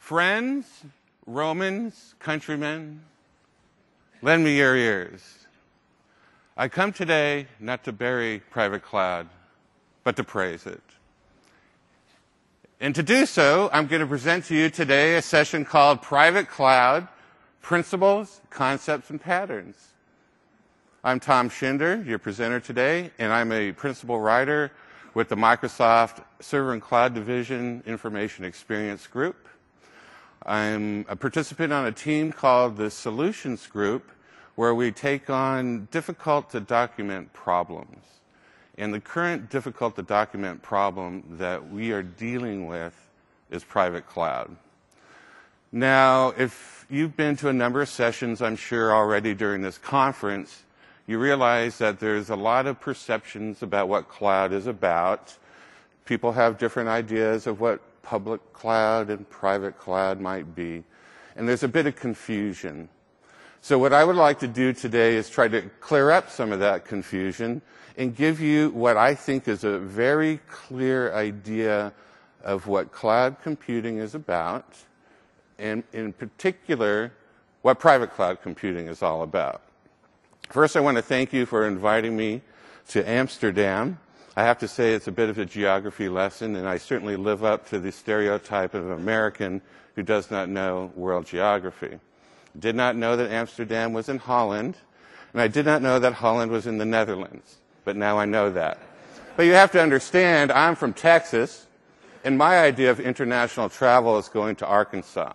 Friends, Romans, countrymen, lend me your ears. I come today not to bury private cloud, but to praise it. And to do so, I'm going to present to you today a session called Private Cloud, Principles, Concepts, and Patterns. I'm Tom Schinder, your presenter today, and I'm a principal writer with the Microsoft Server and Cloud Division Information Experience Group. I'm a participant on a team called the Solutions Group, where we take on difficult-to-document problems. And the current difficult-to-document problem that we are dealing with is private cloud. Now, if you've been to a number of sessions, I'm sure already during this conference, you realize that there's a lot of perceptions about what cloud is about. People have different ideas of what public cloud and private cloud might be. And there's a bit of confusion. So what I would like to do today is try to clear up some of that confusion and give you what I think is a very clear idea of what cloud computing is about, and in particular, what private cloud computing is all about. First, I want to thank you for inviting me to Amsterdam. I have to say it's a bit of a geography lesson, and I certainly live up to the stereotype of an American who does not know world geography. I did not know that Amsterdam was in Holland, and I did not know that Holland was in the Netherlands, but now I know that. But you have to understand, I'm from Texas, and my idea of international travel is going to Arkansas.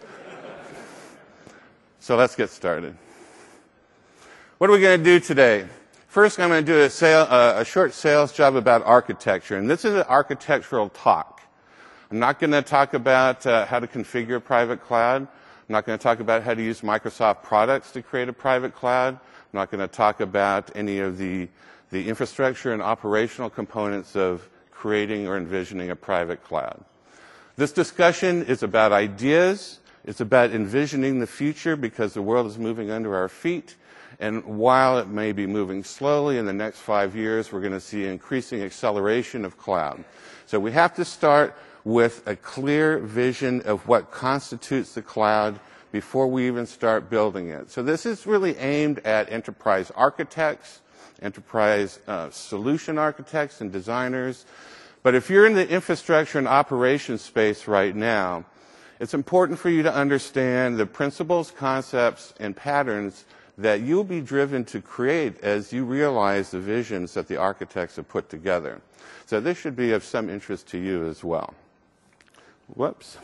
So let's get started. What are we going to do today? First, I'm going to do a short sales job about architecture, and this is an architectural talk. I'm not going to talk about how to configure a private cloud. I'm not going to talk about how to use Microsoft products to create a private cloud. I'm not going to talk about any of the infrastructure and operational components of creating or envisioning a private cloud. This discussion is about ideas. It's about envisioning the future because the world is moving under our feet. And while it may be moving slowly, in the next 5 years, we're going to see increasing acceleration of cloud. So we have to start with a clear vision of what constitutes the cloud before we even start building it. So this is really aimed at enterprise architects, enterprise solution architects and designers. But if you're in the infrastructure and operations space right now, it's important for you to understand the principles, concepts, and patterns that you'll be driven to create as you realize the visions that the architects have put together. So this should be of some interest to you as well. Whoops.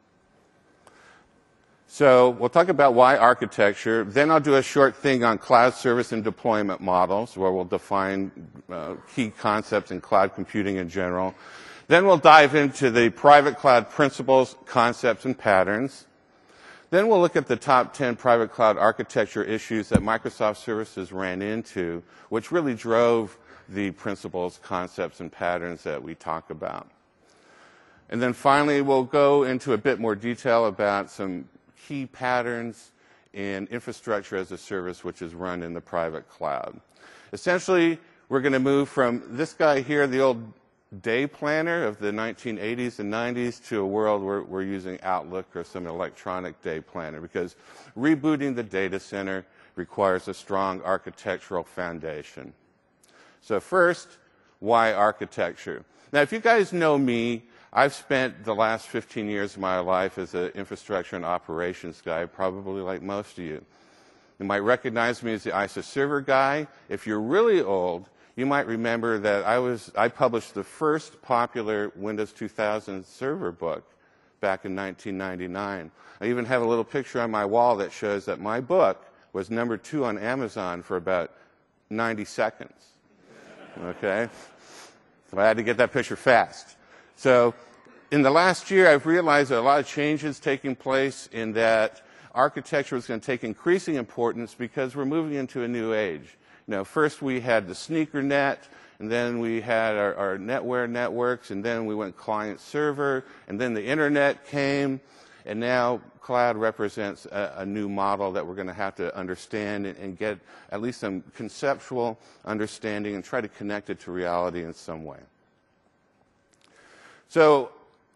So we'll talk about why architecture. Then I'll do a short thing on cloud service and deployment models, where we'll define key concepts in cloud computing in general. Then we'll dive into the private cloud principles, concepts, and patterns. Then we'll look at the top 10 private cloud architecture issues that Microsoft Services ran into, which really drove the principles, concepts, and patterns that we talk about. And then finally, we'll go into a bit more detail about some key patterns in infrastructure as a service, which is run in the private cloud. Essentially, we're going to move from this guy here, the old day planner of the 1980s and 90s, to a world where we're using Outlook or some electronic day planner, because rebooting the data center requires a strong architectural foundation. So first, why architecture? Now, if you guys know me, I've spent the last 15 years of my life as an infrastructure and operations guy, probably like most of you. You might recognize me as the ISA server guy. If you're really old, you might remember that I published the first popular Windows 2000 server book back in 1999. I even have a little picture on my wall that shows that my book was number 2 on Amazon for about 90 seconds. Okay? So I had to get that picture fast. So in the last year, I've realized that a lot of changes taking place in that architecture is going to take increasing importance because we're moving into a new age. You know, first we had the sneaker net, and then we had our NetWare networks, and then we went client-server, and then the internet came, and now cloud represents a new model that we're going to have to understand and get at least some conceptual understanding and try to connect it to reality in some way. So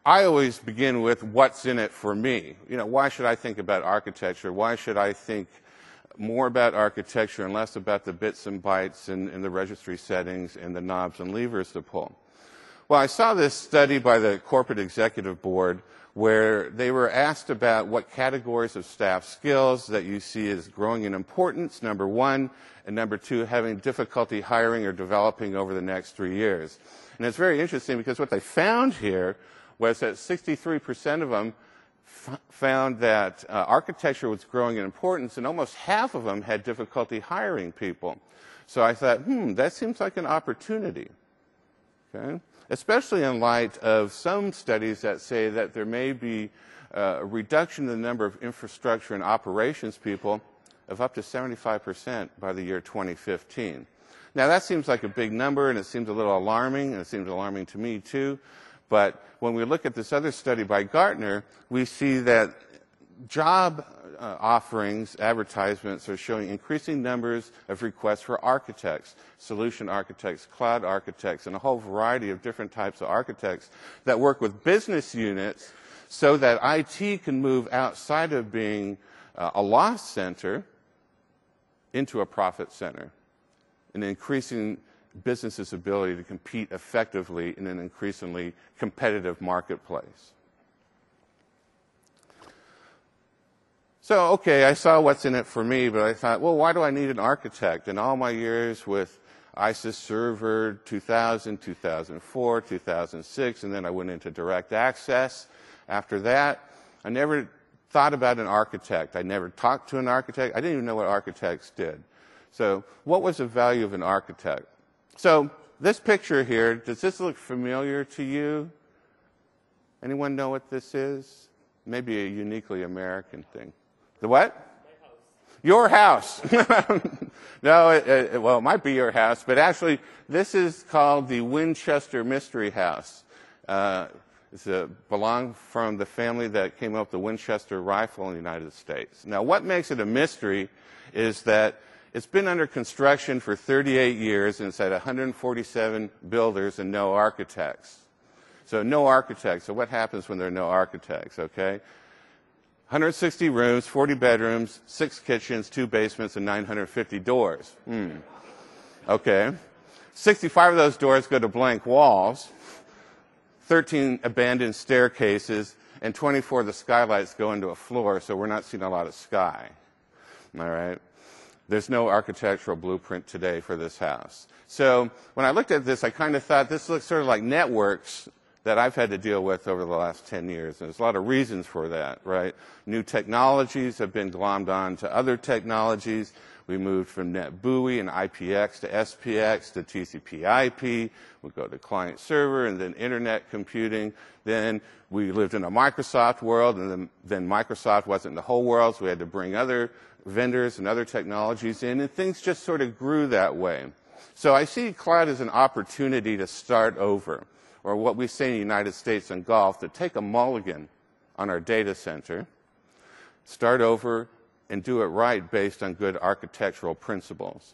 I always begin with what's in it for me. You know, why should I think about architecture? Why should I think more about architecture and less about the bits and bytes and the registry settings and the knobs and levers to pull? Well, I saw this study by the Corporate Executive Board where they were asked about what categories of staff skills that you see as growing in importance, number one, and number two, having difficulty hiring or developing over the next 3 years. And it's very interesting because what they found here was that 63% of them found that architecture was growing in importance, and almost half of them had difficulty hiring people. So I thought, that seems like an opportunity, okay? Especially in light of some studies that say that there may be a reduction in the number of infrastructure and operations people of up to 75% by the year 2015. Now, that seems like a big number, and it seems a little alarming, and it seems alarming to me, too. But when we look at this other study by Gartner, we see that job offerings, advertisements are showing increasing numbers of requests for architects, solution architects, cloud architects, and a whole variety of different types of architects that work with business units so that IT can move outside of being a loss center into a profit center, and increasing businesses' ability to compete effectively in an increasingly competitive marketplace. So, okay, I saw what's in it for me, but I thought, well, why do I need an architect? In all my years with ISIS Server 2000, 2004, 2006, and then I went into direct access. After that, I never thought about an architect. I never talked to an architect. I didn't even know what architects did. So what was the value of an architect? So this picture here, does this look familiar to you? Anyone know what this is? Maybe a uniquely American thing. The what? My house. Your house. No, well, it might be your house, but actually this is called the Winchester Mystery House. It belonged from the family that came up with the Winchester rifle in the United States. Now, what makes it a mystery is that it's been under construction for 38 years, and it's had 147 builders and no architects. So no architects. So what happens when there are no architects, okay? 160 rooms, 40 bedrooms, 6 kitchens, 2 basements, and 950 doors. Okay. 65 of those doors go to blank walls, 13 abandoned staircases, and 24 of the skylights go into a floor, so we're not seeing a lot of sky. All right? There's no architectural blueprint today for this house. So when I looked at this, I kind of thought this looks sort of like networks that I've had to deal with over the last 10 years. And there's a lot of reasons for that, right? New technologies have been glommed on to other technologies. We moved from NetBEUI and IPX to SPX to TCP/IP. We go to client server and then internet computing. Then we lived in a Microsoft world, and then Microsoft wasn't the whole world, so we had to bring other vendors and other technologies in, and things just sort of grew that way. So I see cloud as an opportunity to start over, or what we say in the United States in golf, to take a mulligan on our data center, start over, and do it right based on good architectural principles.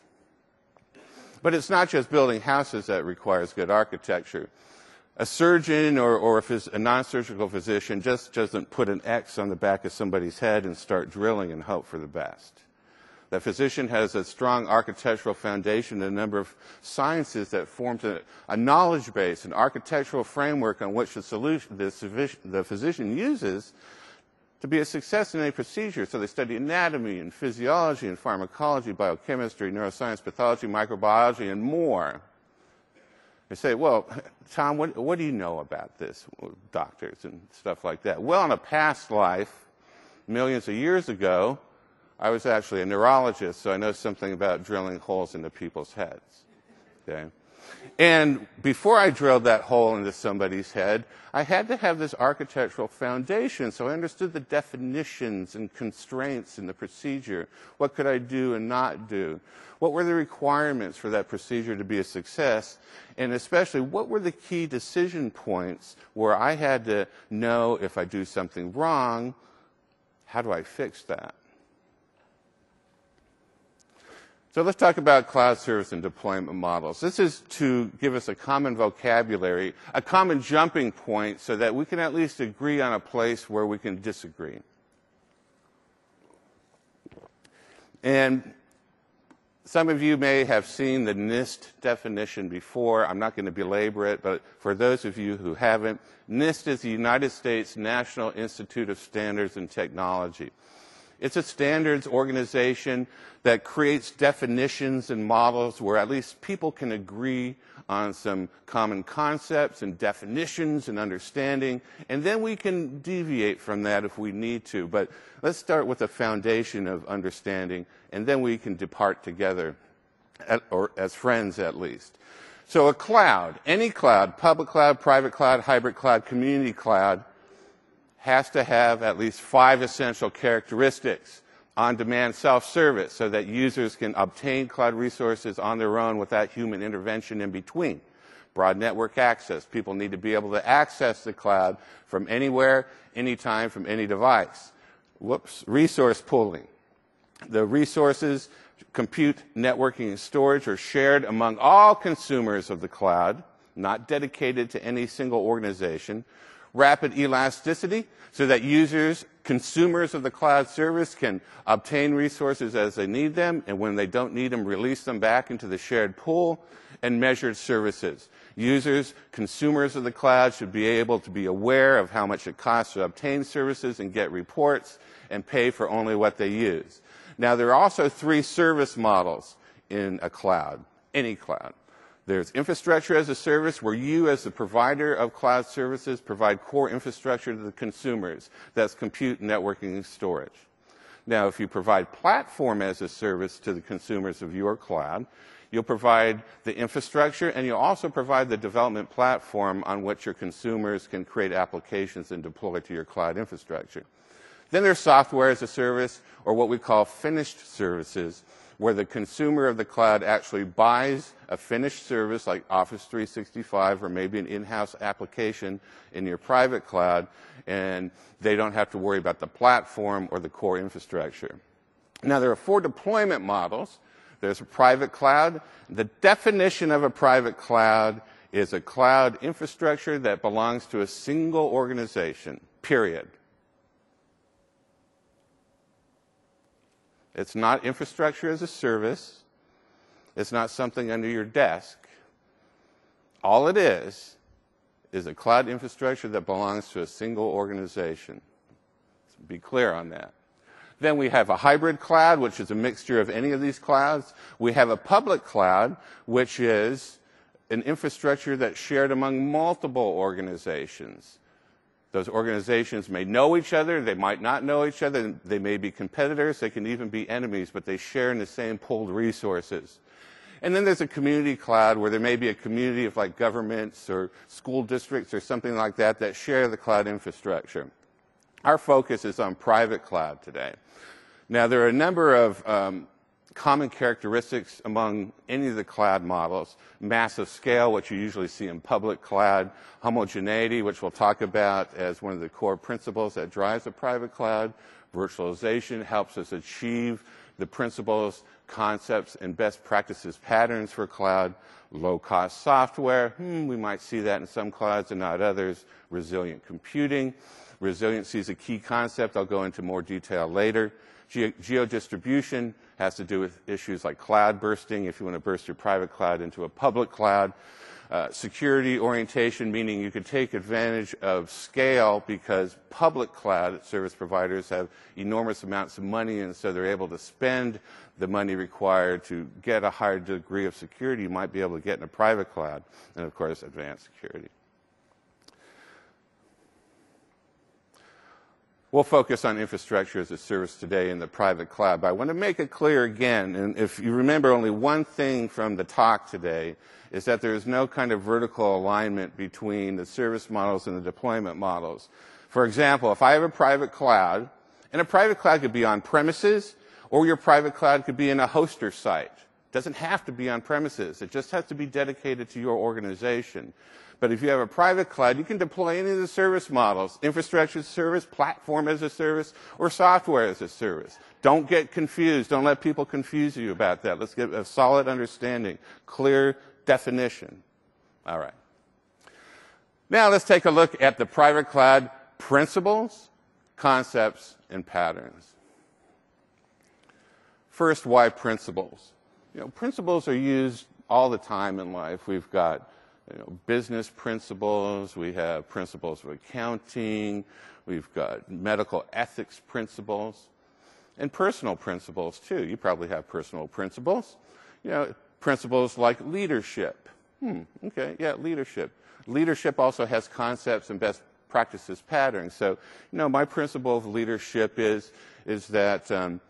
But it's not just building houses that requires good architecture. A surgeon or a non-surgical physician just doesn't put an X on the back of somebody's head and start drilling and hope for the best. The physician has a strong architectural foundation and a number of sciences that forms a knowledge base, an architectural framework on which the physician uses to be a success in a procedure. So they study anatomy and physiology and pharmacology, biochemistry, neuroscience, pathology, microbiology, and more. They say, well, Tom, what do you know about this, doctors and stuff like that? Well, in a past life, millions of years ago, I was actually a neurologist, so I know something about drilling holes into people's heads. Okay? And before I drilled that hole into somebody's head, I had to have this architectural foundation, so I understood the definitions and constraints in the procedure. What could I do and not do? What were the requirements for that procedure to be a success? And especially, what were the key decision points where I had to know if I do something wrong, how do I fix that? So let's talk about cloud service and deployment models. This is to give us a common vocabulary, a common jumping point so that we can at least agree on a place where we can disagree. And some of you may have seen the NIST definition before. I'm not going to belabor it, but for those of you who haven't, NIST is the United States National Institute of Standards and Technology. It's a standards organization that creates definitions and models where at least people can agree on some common concepts and definitions and understanding, and then we can deviate from that if we need to. But let's start with a foundation of understanding, and then we can depart together, or as friends at least. So a cloud, any cloud, public cloud, private cloud, hybrid cloud, community cloud, has to have at least 5 essential characteristics. On-demand self-service, so that users can obtain cloud resources on their own without human intervention in between. Broad network access. People need to be able to access the cloud from anywhere, anytime, from any device. Resource pooling. The resources, compute, networking, and storage are shared among all consumers of the cloud, not dedicated to any single organization. Rapid elasticity, so that users, consumers of the cloud service can obtain resources as they need them, and when they don't need them, release them back into the shared pool. And measured services. Users, consumers of the cloud should be able to be aware of how much it costs to obtain services and get reports and pay for only what they use. Now, there are also 3 service models in a cloud, any cloud. There's infrastructure as a service, where you as the provider of cloud services provide core infrastructure to the consumers. That's compute, networking, and storage. Now, if you provide platform as a service to the consumers of your cloud, you'll provide the infrastructure, and you'll also provide the development platform on which your consumers can create applications and deploy to your cloud infrastructure. Then there's software as a service, or what we call finished services, where the consumer of the cloud actually buys a finished service like Office 365 or maybe an in-house application in your private cloud, and they don't have to worry about the platform or the core infrastructure. Now, there are 4 deployment models. There's a private cloud. The definition of a private cloud is a cloud infrastructure that belongs to a single organization, period. It's not infrastructure as a service. It's not something under your desk. All it is a cloud infrastructure that belongs to a single organization. Let's be clear on that. Then we have a hybrid cloud, which is a mixture of any of these clouds. We have a public cloud, which is an infrastructure that's shared among multiple organizations. Those organizations may know each other, they might not know each other, they may be competitors, they can even be enemies, but they share in the same pooled resources. And then there's a community cloud where there may be a community of like governments or school districts or something like that that share the cloud infrastructure. Our focus is on private cloud today. Now, there are a number of common characteristics among any of the cloud models. Massive scale, which you usually see in public cloud. Homogeneity, which we'll talk about as one of the core principles that drives a private cloud. Virtualization helps us achieve the principles, concepts, and best practices patterns for cloud. Low-cost software, we might see that in some clouds and not others. Resilient computing. Resiliency is a key concept. I'll go into more detail later. Geo-distribution has to do with issues like cloud bursting, if you want to burst your private cloud into a public cloud. Security orientation, meaning you could take advantage of scale because public cloud service providers have enormous amounts of money, and so they're able to spend the money required to get a higher degree of security you might be able to get in a private cloud. And, of course, advanced security. We'll focus on infrastructure as a service today in the private cloud, but I want to make it clear again, and if you remember only one thing from the talk today, is that there is no kind of vertical alignment between the service models and the deployment models. For example, if I have a private cloud, and a private cloud could be on premises, or your private cloud could be in a hoster site. It doesn't have to be on premises. It just has to be dedicated to your organization. But if you have a private cloud, you can deploy any of the service models, infrastructure as a service, platform as a service, or software as a service. Don't get confused. Don't let people confuse you about that. Let's get a solid understanding, clear definition. All right. Now let's take a look at the private cloud principles, concepts, and patterns. First, why principles? Principles are used all the time in life. We've got business principles, we have principles of accounting, we've got medical ethics principles, and personal principles too. You probably have personal principles. Principles like leadership. Okay, yeah, leadership. Leadership also has concepts and best practices patterns. So, my principle of leadership is that,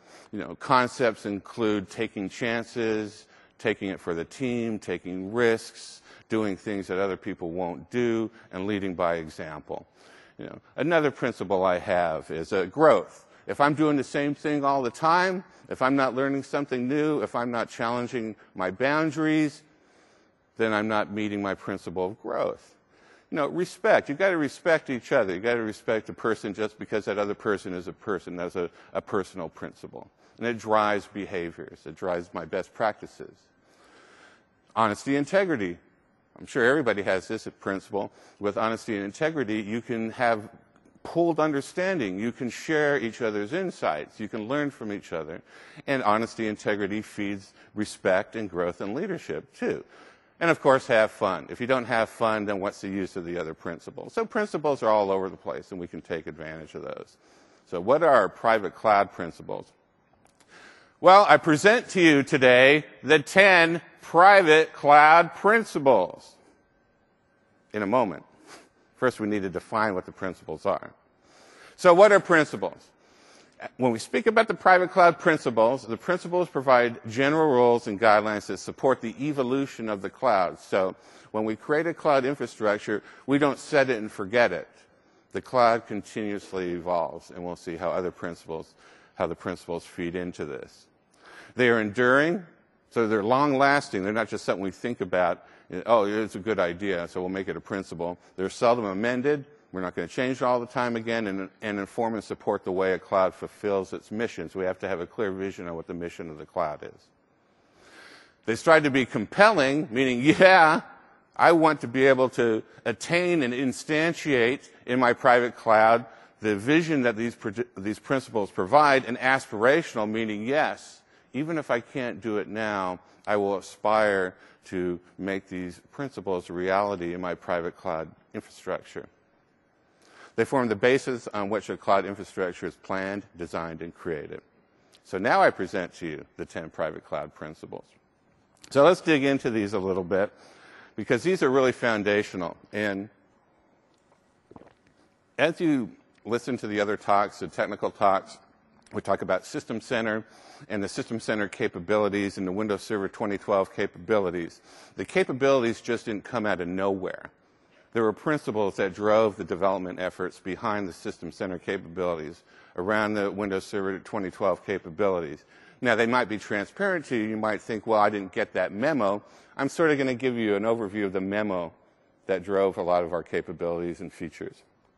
concepts include taking chances, taking it for the team, taking risks, doing things that other people won't do, and leading by example. Another principle I have is growth. If I'm doing the same thing all the time, if I'm not learning something new, if I'm not challenging my boundaries, then I'm not meeting my principle of growth. Respect. You've got to respect each other. You've got to respect a person just because that other person is a person. That's a personal principle. And it drives behaviors. It drives my best practices. Honesty, integrity. I'm sure everybody has this principle. With honesty and integrity, you can have pooled understanding. You can share each other's insights. You can learn from each other. And honesty, integrity feeds respect and growth and leadership, too. And, of course, have fun. If you don't have fun, then what's the use of the other principles? So principles are all over the place, and we can take advantage of those. So what are our private cloud principles? Well, I present to you today the 10 private cloud principles. In a moment. First, we need to define what the principles are. So what are principles? When we speak about the private cloud principles, the principles provide general rules and guidelines that support the evolution of the cloud. So when we create a cloud infrastructure, we don't set it and forget it. The cloud continuously evolves, and we'll see how the principles feed into this. They are enduring, so they're long-lasting. They're not just something we think about, it's a good idea, so we'll make it a principle. They're seldom amended. We're not going to change it all the time again, and inform and support the way a cloud fulfills its missions. We have to have a clear vision of what the mission of the cloud is. They strive to be compelling, meaning, I want to be able to attain and instantiate in my private cloud the vision that these principles provide, and aspirational, meaning, yes, even if I can't do it now, I will aspire to make these principles a reality in my private cloud infrastructure. They form the basis on which a cloud infrastructure is planned, designed, and created. So now I present to you the 10 private cloud principles. So let's dig into these a little bit, because these are really foundational. And as you listen to the other talks, the technical talks, we talk about System Center and the System Center capabilities and the Windows Server 2012 capabilities. The capabilities just didn't come out of nowhere. There were principles that drove the development efforts behind the System Center capabilities around the Windows Server 2012 capabilities. Now, they might be transparent to you. You might think, well, I didn't get that memo. I'm sort of going to give you an overview of the memo that drove a lot of our capabilities and features.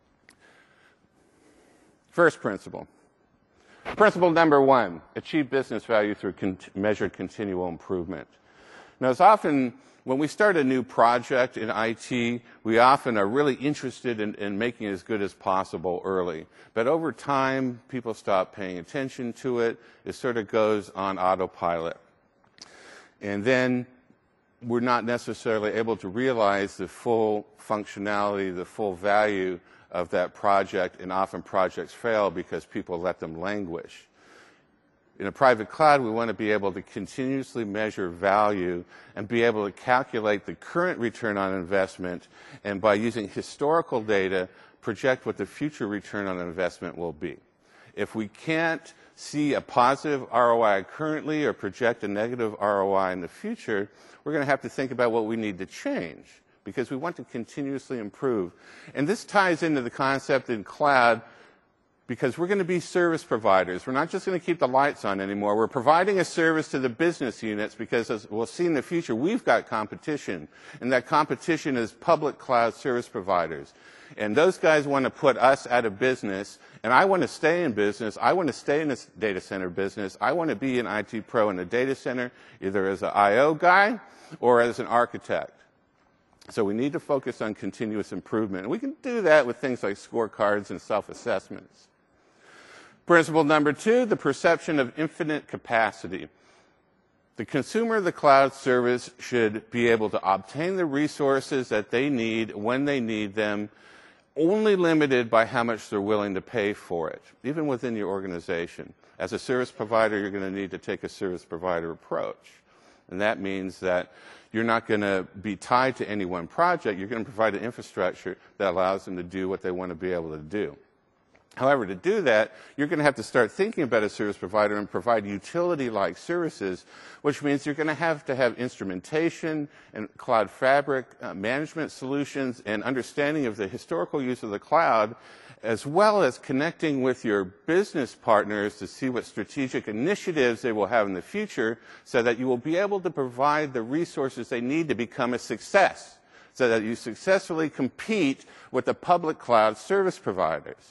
First principle. Principle number 1, achieve business value through measured continual improvement. Now, it's often, when we start a new project in IT, we often are really interested in making it as good as possible early. But over time, people stop paying attention to it. It sort of goes on autopilot. And then we're not necessarily able to realize the full functionality, the full value of that project, and often projects fail because people let them languish. In a private cloud, we want to be able to continuously measure value and be able to calculate the current return on investment, and by using historical data, project what the future return on investment will be. If we can't see a positive ROI currently or project a negative ROI in the future, we're going to have to think about what we need to change, because we want to continuously improve. And this ties into the concept in cloud because we're going to be service providers. We're not just going to keep the lights on anymore. We're providing a service to the business units because, as we'll see in the future, we've got competition, and that competition is public cloud service providers. And those guys want to put us out of business, and I want to stay in business. I want to stay in this data center business. I want to be an IT pro in a data center, either as an I/O guy or as an architect. So we need to focus on continuous improvement. And we can do that with things like scorecards and self-assessments. Principle number 2, the perception of infinite capacity. The consumer of the cloud service should be able to obtain the resources that they need when they need them, only limited by how much they're willing to pay for it, even within your organization. As a service provider, you're going to need to take a service provider approach. And that means that you're not going to be tied to any one project. You're going to provide an infrastructure that allows them to do what they want to be able to do. However, to do that, you're going to have to start thinking about a service provider and provide utility-like services, which means you're going to have instrumentation and cloud fabric management solutions and understanding of the historical use of the cloud, as well as connecting with your business partners to see what strategic initiatives they will have in the future so that you will be able to provide the resources they need to become a success, so that you successfully compete with the public cloud service providers.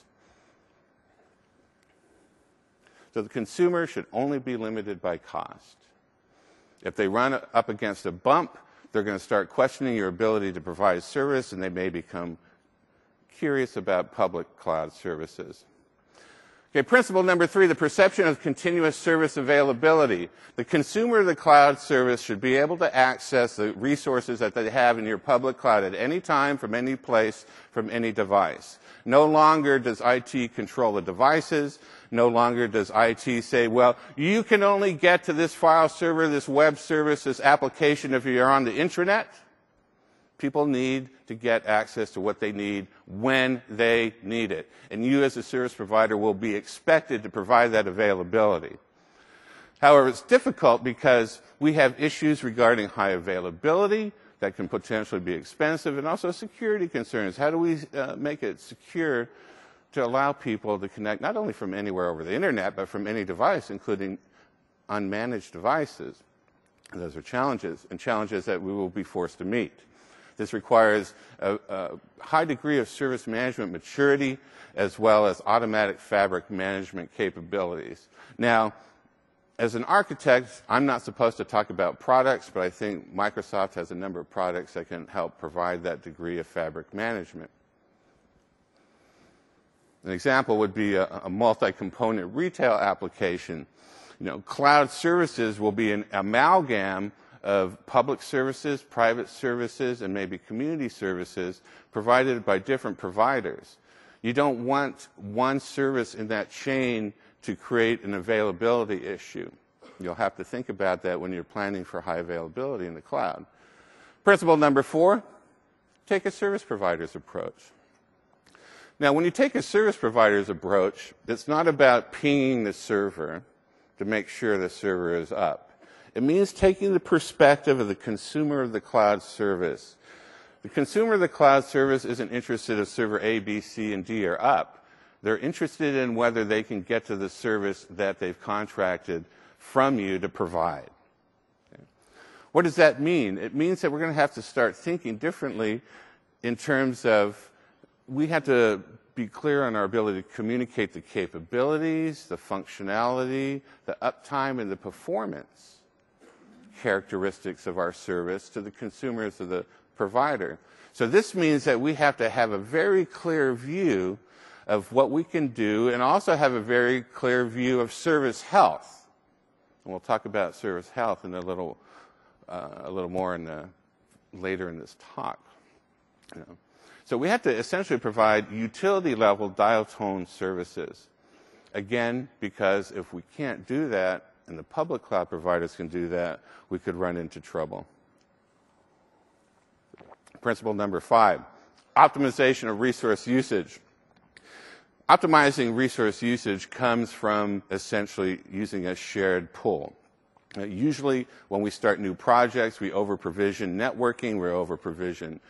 So the consumer should only be limited by cost. If they run up against a bump, they're going to start questioning your ability to provide service, and they may become curious about public cloud services. Okay, principle number 3, the perception of continuous service availability. The consumer of the cloud service should be able to access the resources that they have in your public cloud at any time, from any place, from any device. No longer does IT control the devices. No longer does IT say, well, you can only get to this file server, this web service, this application if you're on the intranet. People need to get access to what they need when they need it. And you as a service provider will be expected to provide that availability. However, it's difficult because we have issues regarding high availability that can potentially be expensive, and also security concerns. How do we make it secure to allow people to connect not only from anywhere over the internet, but from any device, including unmanaged devices? And those are challenges, and challenges that we will be forced to meet. This requires a high degree of service management maturity, as well as automatic fabric management capabilities. Now, as an architect, I'm not supposed to talk about products, but I think Microsoft has a number of products that can help provide that degree of fabric management. An example would be a multi-component retail application. You know, cloud services will be an amalgam of public services, private services, and maybe community services provided by different providers. You don't want one service in that chain to create an availability issue. You'll have to think about that when you're planning for high availability in the cloud. Principle number 4, take a service provider's approach. Now, when you take a service provider's approach, it's not about pinging the server to make sure the server is up. It means taking the perspective of the consumer of the cloud service. The consumer of the cloud service isn't interested if server A, B, C, and D are up. They're interested in whether they can get to the service that they've contracted from you to provide. Okay. What does that mean? It means that we're going to have to start thinking differently in terms of we have to be clear on our ability to communicate the capabilities, the functionality, the uptime, and the performance characteristics of our service to the consumers of the provider. So this means that we have to have a very clear view of what we can do, and also have a very clear view of service health. And we'll talk about service health in a little more later in this talk. You know. So we have to essentially provide utility-level dial tone services. Again, because if we can't do that, and the public cloud providers can do that, we could run into trouble. Principle number 5, optimization of resource usage. Optimizing resource usage comes from essentially using a shared pool. Usually when we start new projects, we over-provision networking, we over-provision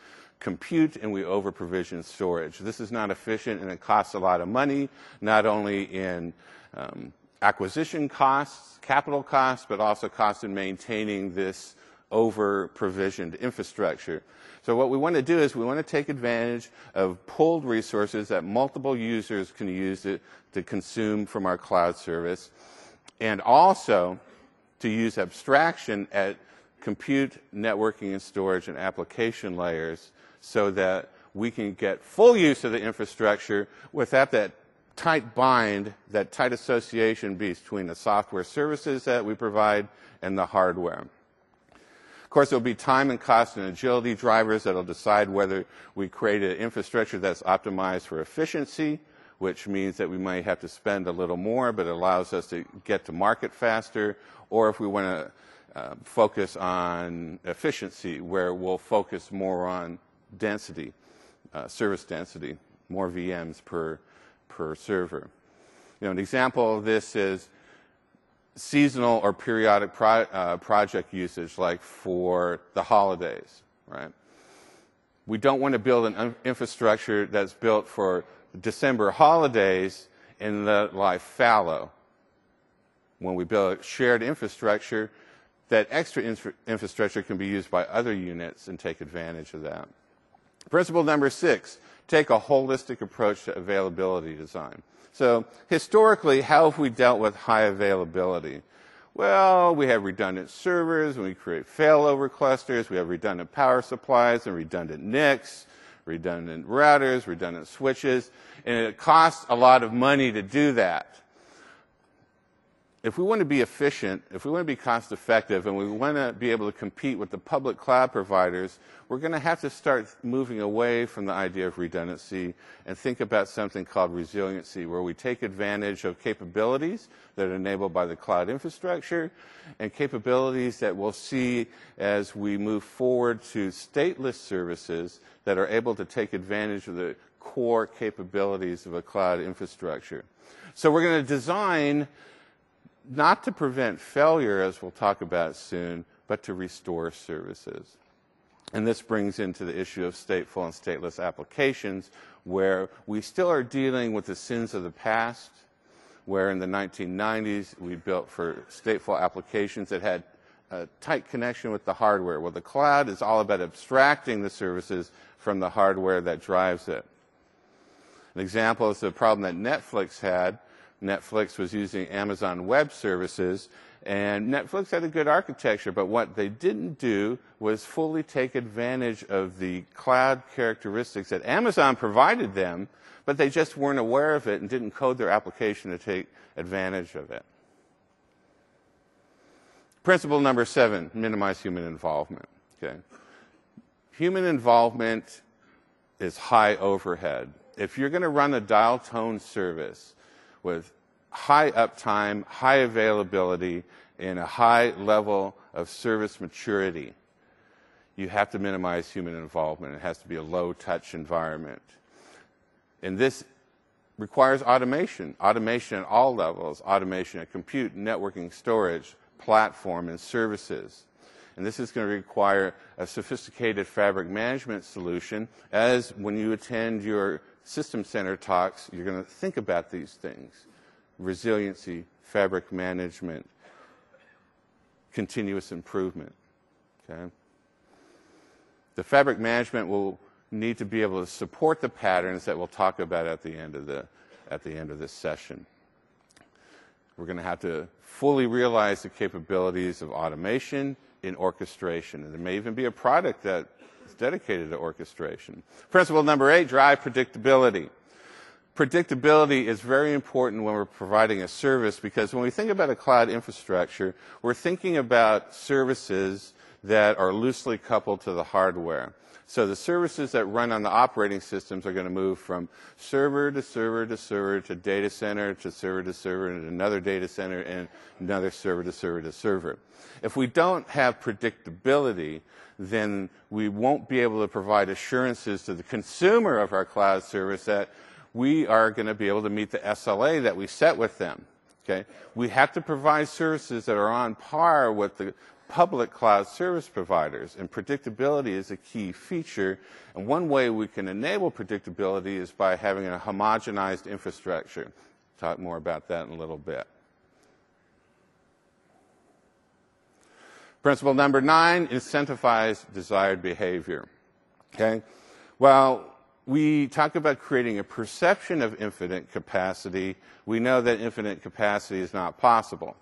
compute and we over-provision storage. This is not efficient, and it costs a lot of money, not only in acquisition costs, capital costs, but also costs in maintaining this over-provisioned infrastructure. So what we want to do is we want to take advantage of pooled resources that multiple users can use to consume from our cloud service, and also to use abstraction at compute, networking, and storage and application layers so that we can get full use of the infrastructure without that tight bind, that tight association between the software services that we provide and the hardware. Of course, there will be time and cost and agility drivers that will decide whether we create an infrastructure that's optimized for efficiency, which means that we might have to spend a little more, but it allows us to get to market faster, or if we want to focus on efficiency, where we'll focus more on density, service density, more VMs per server. You know, an example of this is seasonal or periodic project usage, like for the holidays, right? We don't want to build an infrastructure that's built for December holidays and let life fallow. When we build shared infrastructure, that extra infrastructure can be used by other units and take advantage of that. Principle number 6, take a holistic approach to availability design. So historically, how have we dealt with high availability? Well, we have redundant servers, and we create failover clusters. We have redundant power supplies and redundant NICs, redundant routers, redundant switches, and it costs a lot of money to do that. If we want to be efficient, if we want to be cost effective, and we want to be able to compete with the public cloud providers, we're going to have to start moving away from the idea of redundancy and think about something called resiliency, where we take advantage of capabilities that are enabled by the cloud infrastructure and capabilities that we'll see as we move forward to stateless services that are able to take advantage of the core capabilities of a cloud infrastructure. So we're going to design not to prevent failure, as we'll talk about soon, but to restore services. And this brings into the issue of stateful and stateless applications, where we still are dealing with the sins of the past, where in the 1990s we built for stateful applications that had a tight connection with the hardware. Well, the cloud is all about abstracting the services from the hardware that drives it. An example is the problem that Netflix had. Netflix was using Amazon Web Services, and Netflix had a good architecture, but what they didn't do was fully take advantage of the cloud characteristics that Amazon provided them, but they just weren't aware of it and didn't code their application to take advantage of it. Principle number 7, minimize human involvement. Okay. Human involvement is high overhead. If you're going to run a dial tone service with high uptime, high availability, and a high level of service maturity, you have to minimize human involvement. It has to be a low-touch environment. And this requires automation, automation at all levels, automation at compute, networking, storage, platform, and services. And this is going to require a sophisticated fabric management solution, as when you attend your System Center talks, you're going to think about these things: resiliency, fabric management, continuous improvement. Okay? The fabric management will need to be able to support the patterns that we'll talk about at the end of this session. We're going to have to fully realize the capabilities of automation in orchestration, and there may even be a product that is dedicated to orchestration. Principle number 8, drive predictability. Predictability is very important when we're providing a service, because when we think about a cloud infrastructure, we're thinking about services that are loosely coupled to the hardware. So the services that run on the operating systems are going to move from server to server to server to data center to server and another data center and another server to server to server. If we don't have predictability, then we won't be able to provide assurances to the consumer of our cloud service that we are going to be able to meet the SLA that we set with them. Okay? We have to provide services that are on par with the public cloud service providers, and predictability is a key feature. And one way we can enable predictability is by having a homogenized infrastructure. Talk more about that in a little bit. Principle number 9, incentivize desired behavior. Okay? Well, we talk about creating a perception of infinite capacity. We know that infinite capacity is not possible.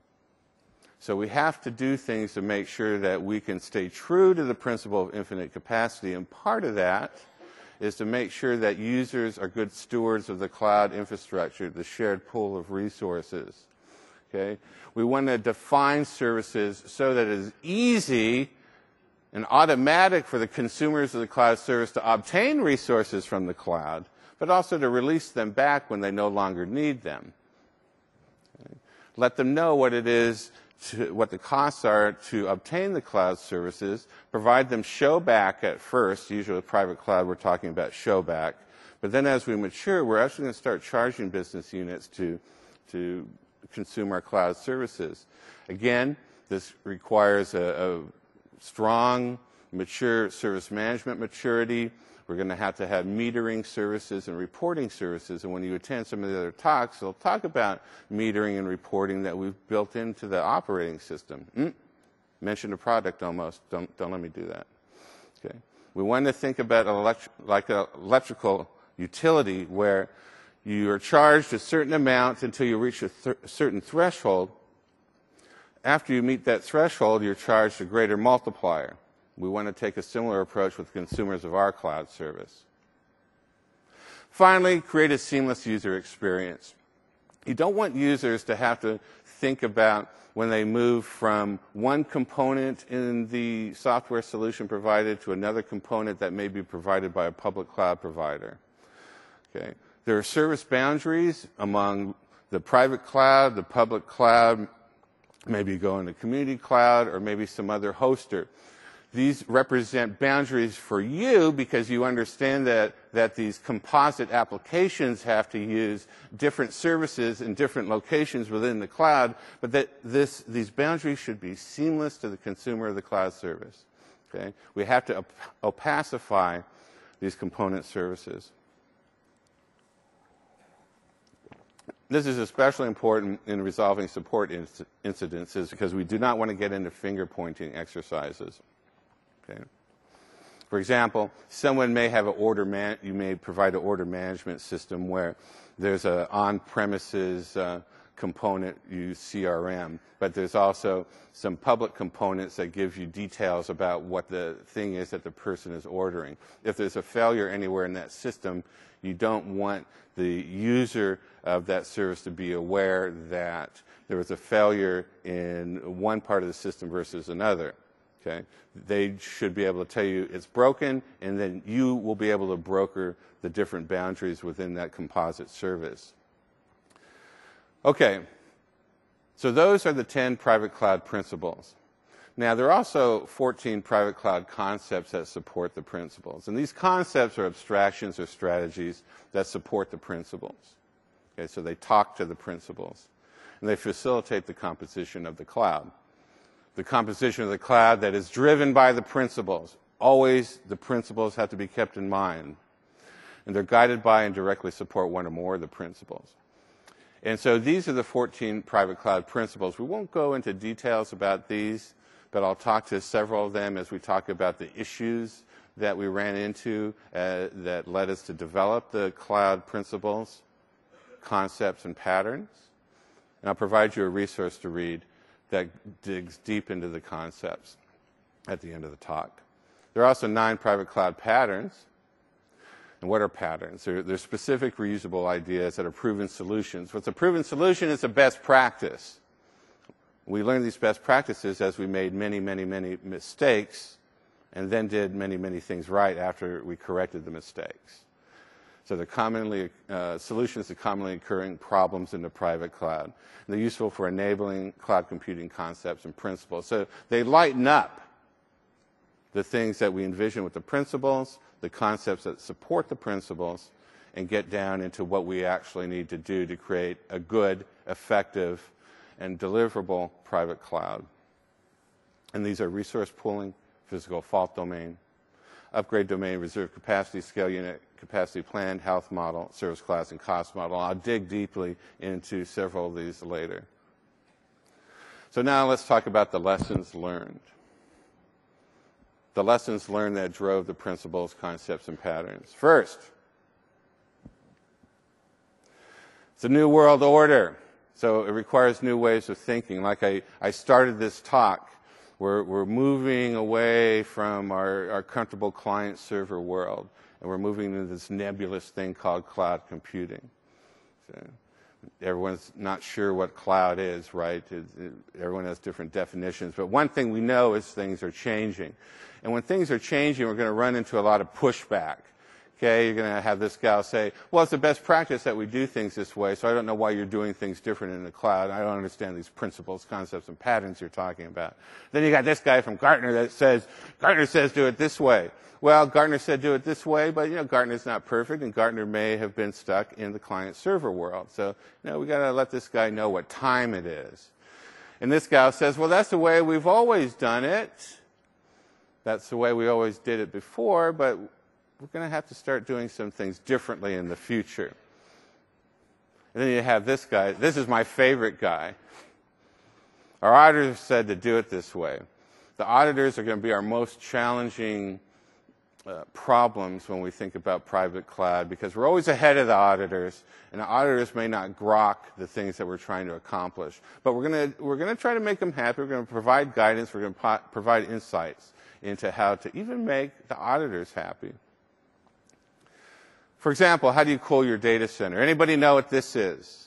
So we have to do things to make sure that we can stay true to the principle of infinite capacity. And part of that is to make sure that users are good stewards of the cloud infrastructure, the shared pool of resources. Okay? We want to define services so that it is easy and automatic for the consumers of the cloud service to obtain resources from the cloud, but also to release them back when they no longer need them. Okay? Let them know what it is, what the costs are to obtain the cloud services, provide them show back at first. Usually with private cloud we're talking about show back. But then as we mature, we're actually going to start charging business units to consume our cloud services. Again, this requires a strong, mature service management maturity. We're going to have metering services and reporting services. And when you attend some of the other talks, they'll talk about metering and reporting that we've built into the operating system. Mentioned a product almost. Don't let me do that. Okay. We want to think about like an electrical utility where you are charged a certain amount until you reach a certain threshold. After you meet that threshold, you're charged a greater multiplier. We want to take a similar approach with consumers of our cloud service. Finally, create a seamless user experience. You don't want users to have to think about when they move from one component in the software solution provided to another component that may be provided by a public cloud provider. Okay. There are service boundaries among the private cloud, the public cloud, maybe go into community cloud, or maybe some other hoster. These represent boundaries for you because you understand that these composite applications have to use different services in different locations within the cloud, but that these boundaries should be seamless to the consumer of the cloud service. Okay? We have to opacify these component services. This is especially important in resolving support incidences because we do not want to get into finger-pointing exercises. Okay. For example, someone may have you may provide an order management system where there's an on-premises component, use CRM, but there's also some public components that give you details about what the thing is that the person is ordering. If there's a failure anywhere in that system, you don't want the user of that service to be aware that there was a failure in one part of the system versus another. Okay? They should be able to tell you it's broken, and then you will be able to broker the different boundaries within that composite service. Okay, so those are the 10 private cloud principles. Now, there are also 14 private cloud concepts that support the principles. And these concepts are abstractions or strategies that support the principles. Okay, so they talk to the principles. And they facilitate the composition of the cloud. The composition of the cloud that is driven by the principles. Always the principles have to be kept in mind. And they're guided by and directly support one or more of the principles. And so these are the 14 private cloud principles. We won't go into details about these, but I'll talk to several of them as we talk about the issues that we ran into that led us to develop the cloud principles, concepts, and patterns. And I'll provide you a resource to read that digs deep into the concepts at the end of the talk. There are also 9 private cloud patterns. And what are patterns? They're specific reusable ideas that are proven solutions. What's a proven solution is a best practice. We learned these best practices as we made many, many, many mistakes and then did many, many things right after we corrected the mistakes. So they're commonly solutions to commonly occurring problems in the private cloud. And they're useful for enabling cloud computing concepts and principles. So they lighten up the things that we envision with the principles, the concepts that support the principles, and get down into what we actually need to do to create a good, effective, and deliverable private cloud. And these are resource pooling, physical fault domain, upgrade domain, reserve capacity, scale unit, capacity plan, health model, service class, and cost model. I'll dig deeply into several of these later. So now let's talk about the lessons learned. The lessons learned that drove the principles, concepts, and patterns. First, it's a new world order. So it requires new ways of thinking. Like I started this talk, we're moving away from our comfortable client-server world, and we're moving into this nebulous thing called cloud computing. So everyone's not sure what cloud is, right? Everyone has different definitions. But one thing we know is things are changing. And when things are changing, we're going to run into a lot of pushback. Okay, you're going to have this gal say, well, it's the best practice that we do things this way, so I don't know why you're doing things different in the cloud. I don't understand these principles, concepts, and patterns you're talking about. Then you got this guy from Gartner that says, Gartner says do it this way. Well, Gartner said do it this way, but, Gartner's not perfect, and Gartner may have been stuck in the client-server world. So, we got to let this guy know what time it is. And this gal says, well, that's the way we've always done it. That's the way we always did it before, but we're going to have to start doing some things differently in the future. And then you have this guy. This is my favorite guy. Our auditors said to do it this way. The auditors are going to be our most challenging problems when we think about private cloud, because we're always ahead of the auditors, and the auditors may not grok the things that we're trying to accomplish. But we're going to try to make them happy. We're going to provide guidance. We're going to provide insights into how to even make the auditors happy. For example, how do you cool your data center? Anybody know what this is?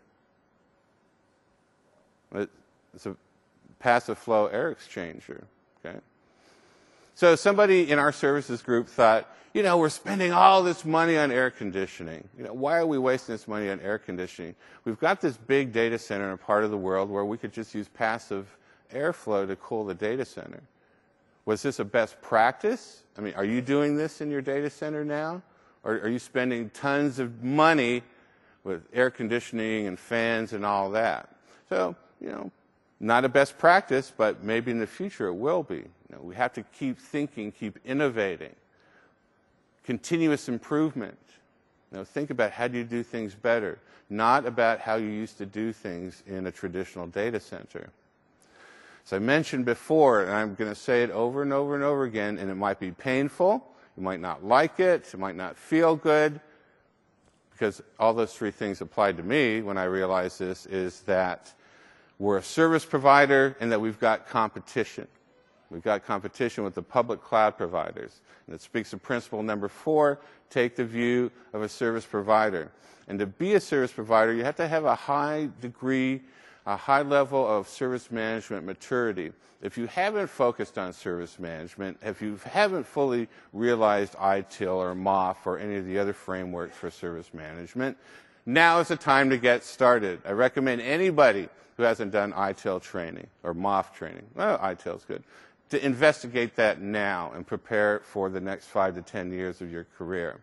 It's a passive flow air exchanger. Okay. So somebody in our services group thought, we're spending all this money on air conditioning. Why are we wasting this money on air conditioning? We've got this big data center in a part of the world where we could just use passive airflow to cool the data center. Was this a best practice? I mean, are you doing this in your data center now? Or are you spending tons of money with air conditioning and fans and all that? So, not a best practice, but maybe in the future it will be. We have to keep thinking, keep innovating. Continuous improvement. Think about how do you do things better, not about how you used to do things in a traditional data center. As I mentioned before, and I'm going to say it over and over and over again, and it might be painful, you might not like it, it might not feel good, because all those three things applied to me when I realized this, is that we're a service provider and that we've got competition. We've got competition with the public cloud providers. And it speaks of principle number 4, take the view of a service provider. And to be a service provider, you have to have a high level of service management maturity. If you haven't focused on service management, if you haven't fully realized ITIL or MOF or any of the other frameworks for service management, now is the time to get started. I recommend anybody who hasn't done ITIL training or MOF training, well, ITIL is good, to investigate that now and prepare for the next 5 to 10 years of your career.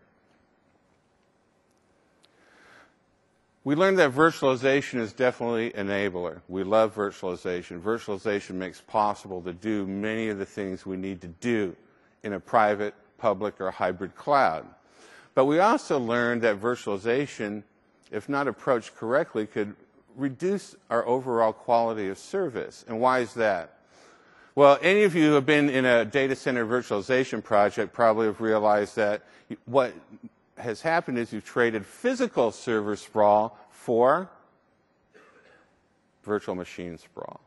We learned that virtualization is definitely an enabler. We love virtualization. Virtualization makes possible to do many of the things we need to do in a private, public, or hybrid cloud. But we also learned that virtualization, if not approached correctly, could reduce our overall quality of service. And why is that? Well, any of you who have been in a data center virtualization project probably have realized that what has happened is you've traded physical server sprawl for virtual machine sprawl.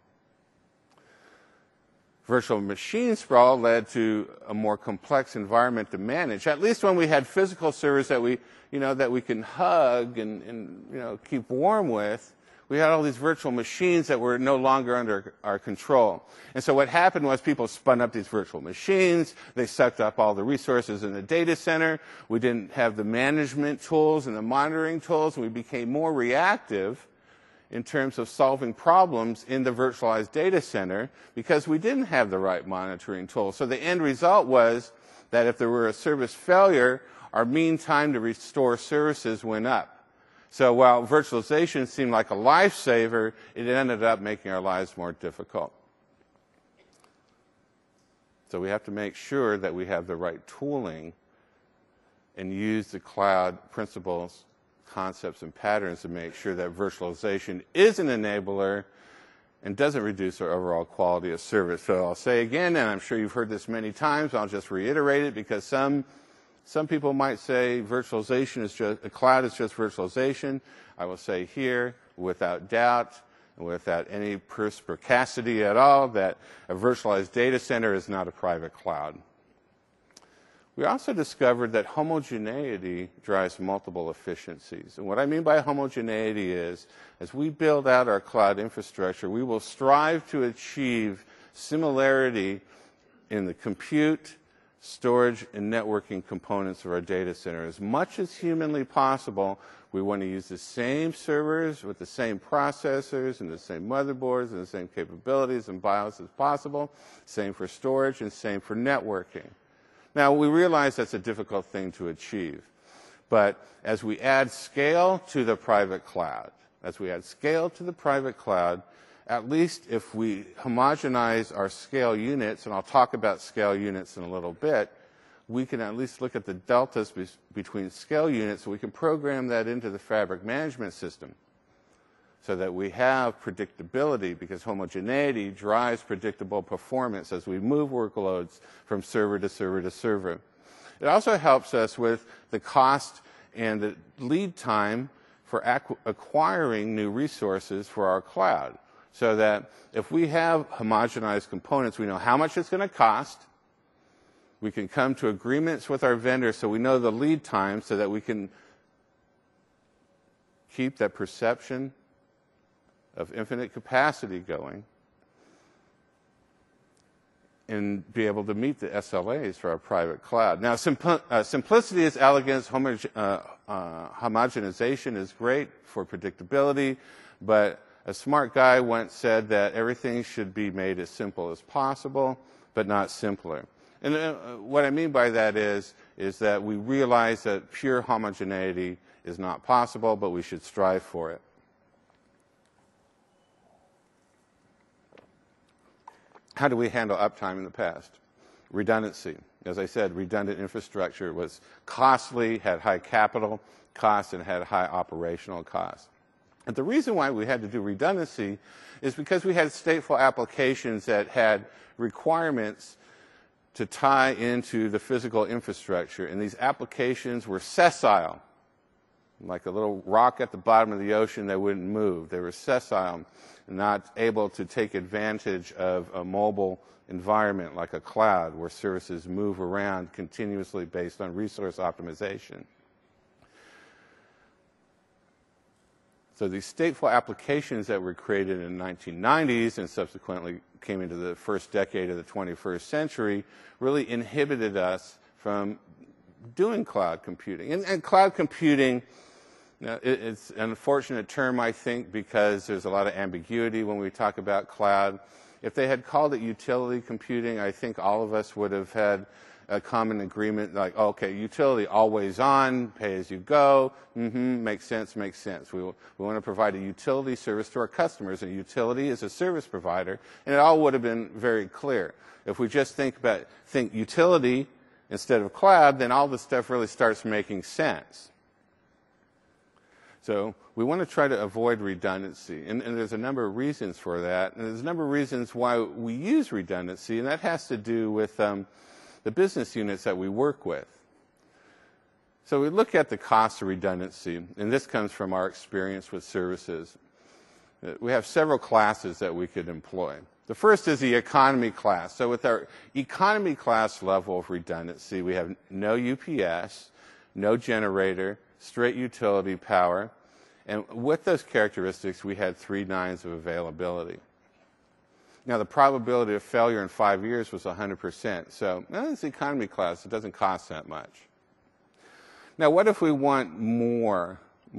Virtual machine sprawl led to a more complex environment to manage. At least when we had physical servers that we can hug and keep warm with, we had all these virtual machines that were no longer under our control. And so what happened was people spun up these virtual machines. They sucked up all the resources in the data center. We didn't have the management tools and the monitoring tools. And we became more reactive in terms of solving problems in the virtualized data center because we didn't have the right monitoring tools. So the end result was that if there were a service failure, our mean time to restore services went up. So while virtualization seemed like a lifesaver, it ended up making our lives more difficult. So we have to make sure that we have the right tooling and use the cloud principles, concepts, and patterns to make sure that virtualization is an enabler and doesn't reduce our overall quality of service. So I'll say again, and I'm sure you've heard this many times, I'll just reiterate it because some people might say virtualization is just, the cloud is just virtualization. I will say here, without doubt, without any perspicacity at all, that a virtualized data center is not a private cloud. We also discovered that homogeneity drives multiple efficiencies. And what I mean by homogeneity is, as we build out our cloud infrastructure, we will strive to achieve similarity in the compute, storage, and networking components of our data center. As much as humanly possible, we want to use the same servers with the same processors and the same motherboards and the same capabilities and BIOS as possible. Same for storage and same for networking. Now, we realize that's a difficult thing to achieve. But as we add scale to the private cloud, at least if we homogenize our scale units, and I'll talk about scale units in a little bit, we can at least look at the deltas between scale units, so we can program that into the fabric management system so that we have predictability, because homogeneity drives predictable performance as we move workloads from server to server to server. It also helps us with the cost and the lead time for acquiring new resources for our cloud, so that if we have homogenized components, we know how much it's going to cost. We can come to agreements with our vendors so we know the lead time so that we can keep that perception of infinite capacity going and be able to meet the SLAs for our private cloud. Now, simplicity is elegance. Homogenization is great for predictability, but a smart guy once said that everything should be made as simple as possible, but not simpler. And what I mean by that is that we realize that pure homogeneity is not possible, but we should strive for it. How do we handle uptime in the past? Redundancy. As I said, redundant infrastructure was costly, had high capital costs, and had high operational costs. And the reason why we had to do redundancy is because we had stateful applications that had requirements to tie into the physical infrastructure. And these applications were sessile, like a little rock at the bottom of the ocean that wouldn't move. They were sessile, not able to take advantage of a mobile environment like a cloud where services move around continuously based on resource optimization. So these stateful applications that were created in the 1990s and subsequently came into the first decade of the 21st century really inhibited us from doing cloud computing. And cloud computing, it's an unfortunate term, I think, because there's a lot of ambiguity when we talk about cloud. If they had called it utility computing, I think all of us would have had a common agreement like, okay, utility always on, pay as you go, makes sense, makes sense. We want to provide a utility service to our customers, and utility is a service provider, and it all would have been very clear. If we just think utility instead of cloud, then all this stuff really starts making sense. So we want to try to avoid redundancy, and there's a number of reasons for that, and there's a number of reasons why we use redundancy, and that has to do with the business units that we work with. So we look at the cost of redundancy, and this comes from our experience with services. We have several classes that we could employ. The first is the economy class. So with our economy class level of redundancy, we have no UPS, no generator, straight utility power, and with those characteristics, we had 3 nines of availability. Now, the probability of failure in 5 years was 100%. So, it's economy class. It doesn't cost that much. Now, what if we want more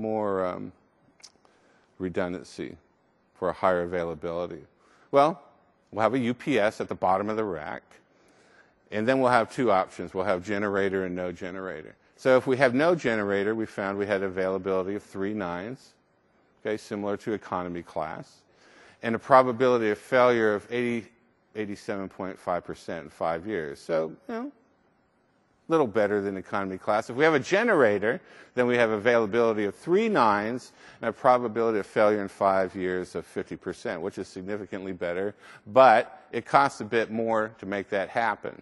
redundancy for a higher availability? Well, we'll have a UPS at the bottom of the rack, and then we'll have 2 options. We'll have generator and no generator. So if we have no generator, we found we had availability of 3 nines, okay, similar to economy class, and a probability of failure of 87.5% in 5 years. So, a little better than economy class. If we have a generator, then we have availability of 3 nines and a probability of failure in 5 years of 50%, which is significantly better, but it costs a bit more to make that happen.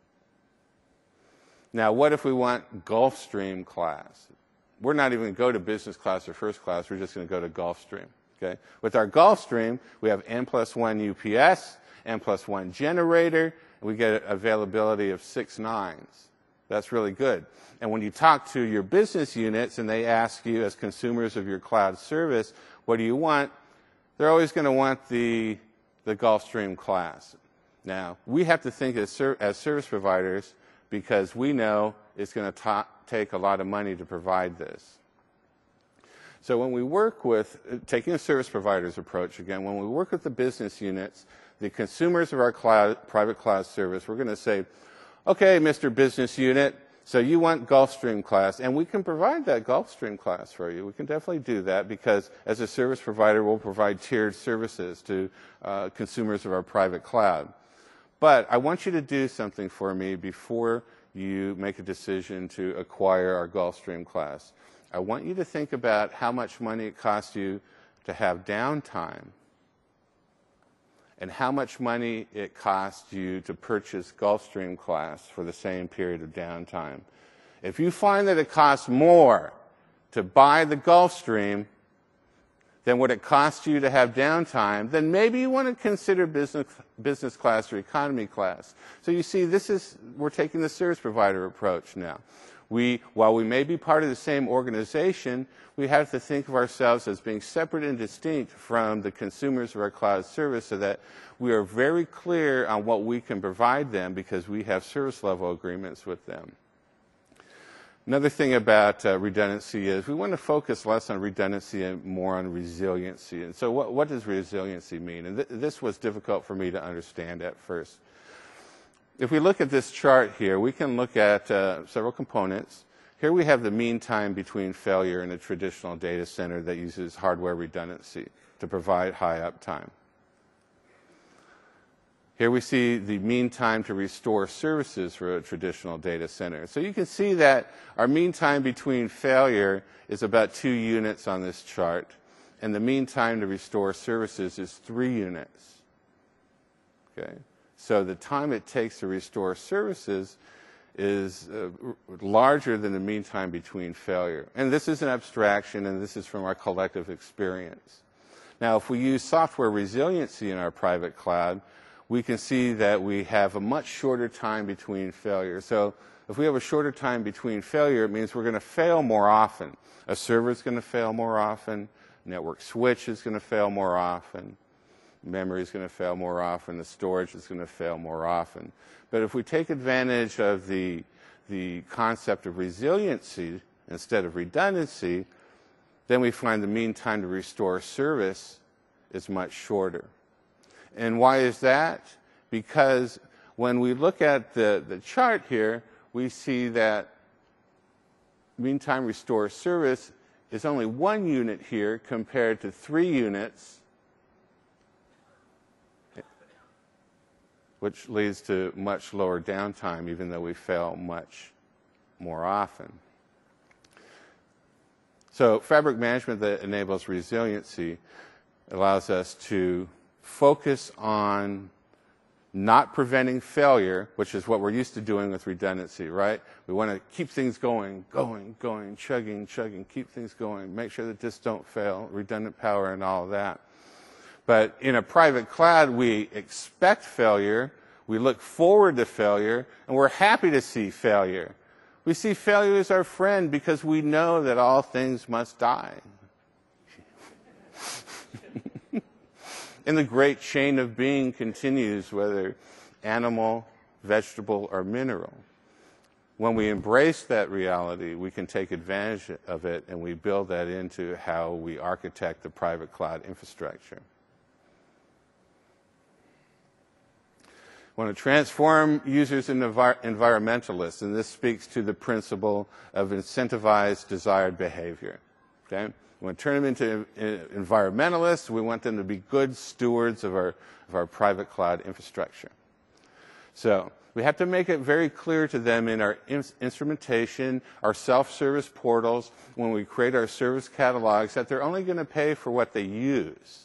Now, what if we want Gulfstream class? We're not even going to go to business class or first class. We're just going to go to Gulfstream. Okay? With our Gulfstream, we have N+1 UPS, N+1 generator, and we get availability of 6 nines. That's really good. And when you talk to your business units and they ask you as consumers of your cloud service, what do you want? They're always going to want the Gulfstream class. Now, we have to think as service providers because we know it's going to take a lot of money to provide this. So when we work with, taking a service provider's approach again, when we work with the business units, the consumers of our private cloud service, we're going to say, okay, Mr. Business Unit, so you want Gulfstream class, and we can provide that Gulfstream class for you. We can definitely do that because as a service provider, we'll provide tiered services to consumers of our private cloud. But I want you to do something for me before you make a decision to acquire our Gulfstream class. I want you to think about how much money it costs you to have downtime and how much money it costs you to purchase Gulfstream class for the same period of downtime. If you find that it costs more to buy the Gulfstream than what it costs you to have downtime, then maybe you want to consider business class or economy class. So you see, we're taking the service provider approach now. While we may be part of the same organization, we have to think of ourselves as being separate and distinct from the consumers of our cloud service so that we are very clear on what we can provide them because we have service level agreements with them. Another thing about redundancy is we want to focus less on redundancy and more on resiliency. And so what does resiliency mean? And this was difficult for me to understand at first. If we look at this chart here, we can look at several components. Here we have the mean time between failure in a traditional data center that uses hardware redundancy to provide high uptime. Here we see the mean time to restore services for a traditional data center. So you can see that our mean time between failure is about 2 units on this chart, and the mean time to restore services is 3 units. Okay? So the time it takes to restore services is larger than the mean time between failure. And this is an abstraction, and this is from our collective experience. Now, if we use software resiliency in our private cloud, we can see that we have a much shorter time between failure. So if we have a shorter time between failure, it means we're going to fail more often. A server is going to fail more often. Network switch is going to fail more often. Memory is going to fail more often. The storage is going to fail more often. But if we take advantage of the concept of resiliency instead of redundancy, then we find the mean time to restore service is much shorter. And why is that? Because when we look at the chart here, we see that mean time restore service is only 1 unit here compared to 3 units, which leads to much lower downtime, even though we fail much more often. So fabric management that enables resiliency allows us to focus on not preventing failure, which is what we're used to doing with redundancy, right? We want to keep things going, chugging, keep things going, make sure that disks don't fail, redundant power and all of that. But in a private cloud, we expect failure, we look forward to failure, and we're happy to see failure. We see failure as our friend because we know that all things must die. And the great chain of being continues, whether animal, vegetable, or mineral. When we embrace that reality, we can take advantage of it, and we build that into how we architect the private cloud infrastructure. We want to transform users into environmentalists, and this speaks to the principle of incentivized desired behavior. Okay? We want to turn them into environmentalists. We want them to be good stewards of our private cloud infrastructure. So we have to make it very clear to them in our instrumentation, our self-service portals, when we create our service catalogs, that they're only going to pay for what they use.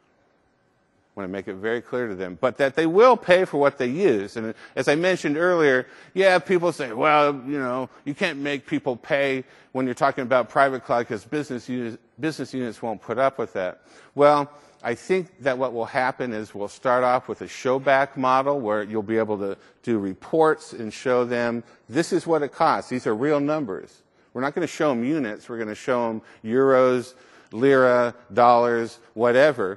I want to make it very clear to them, but that they will pay for what they use. And as I mentioned earlier, yeah, people say, well, you know, you can't make people pay when you're talking about private cloud because business units won't put up with that. Well, I think that what will happen is we'll start off with a showback model where you'll be able to do reports and show them this is what it costs. These are real numbers. We're not going to show them units. We're going to show them euros, lira, dollars, whatever,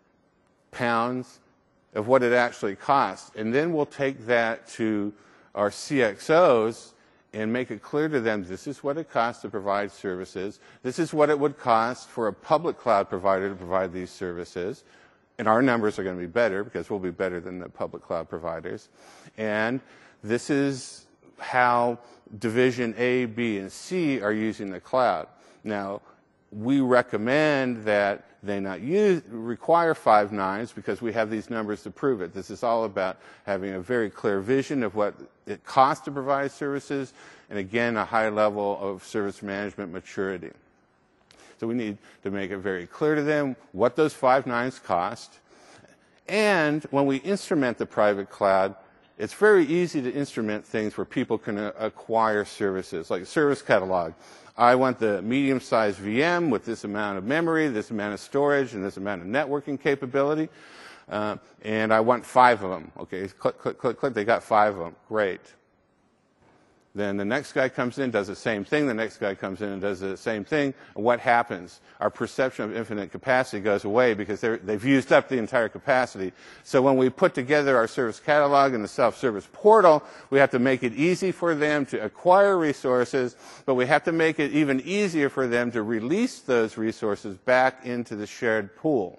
pounds of what it actually costs. And then we'll take that to our CXOs and make it clear to them this is what it costs to provide services. This is what it would cost for a public cloud provider to provide these services. And our numbers are going to be better because we'll be better than the public cloud providers. And this is how division A, B, and C are using the cloud. Now, we recommend that they not require 5 nines because we have these numbers to prove it. This is all about having a very clear vision of what it costs to provide services, and again, a high level of service management maturity. So we need to make it very clear to them what those 5 nines cost. And when we instrument the private cloud, it's very easy to instrument things where people can acquire services, like a service catalog. I want the medium-sized VM with this amount of memory, this amount of storage, and this amount of networking capability, and I want 5 of them. Okay, click, click, click, click. They got 5 of them. Great. Then the next guy comes in, does the same thing. The next guy comes in and does the same thing. And what happens? Our perception of infinite capacity goes away because they've used up the entire capacity. So when we put together our service catalog and the self-service portal, we have to make it easy for them to acquire resources, but we have to make it even easier for them to release those resources back into the shared pool.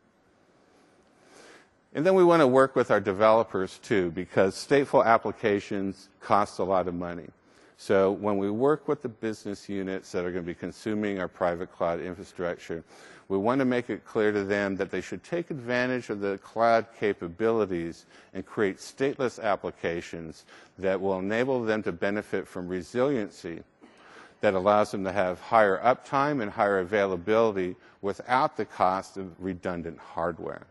And then we want to work with our developers too, because stateful applications cost a lot of money. So when we work with the business units that are going to be consuming our private cloud infrastructure, we want to make it clear to them that they should take advantage of the cloud capabilities and create stateless applications that will enable them to benefit from resiliency that allows them to have higher uptime and higher availability without the cost of redundant hardware.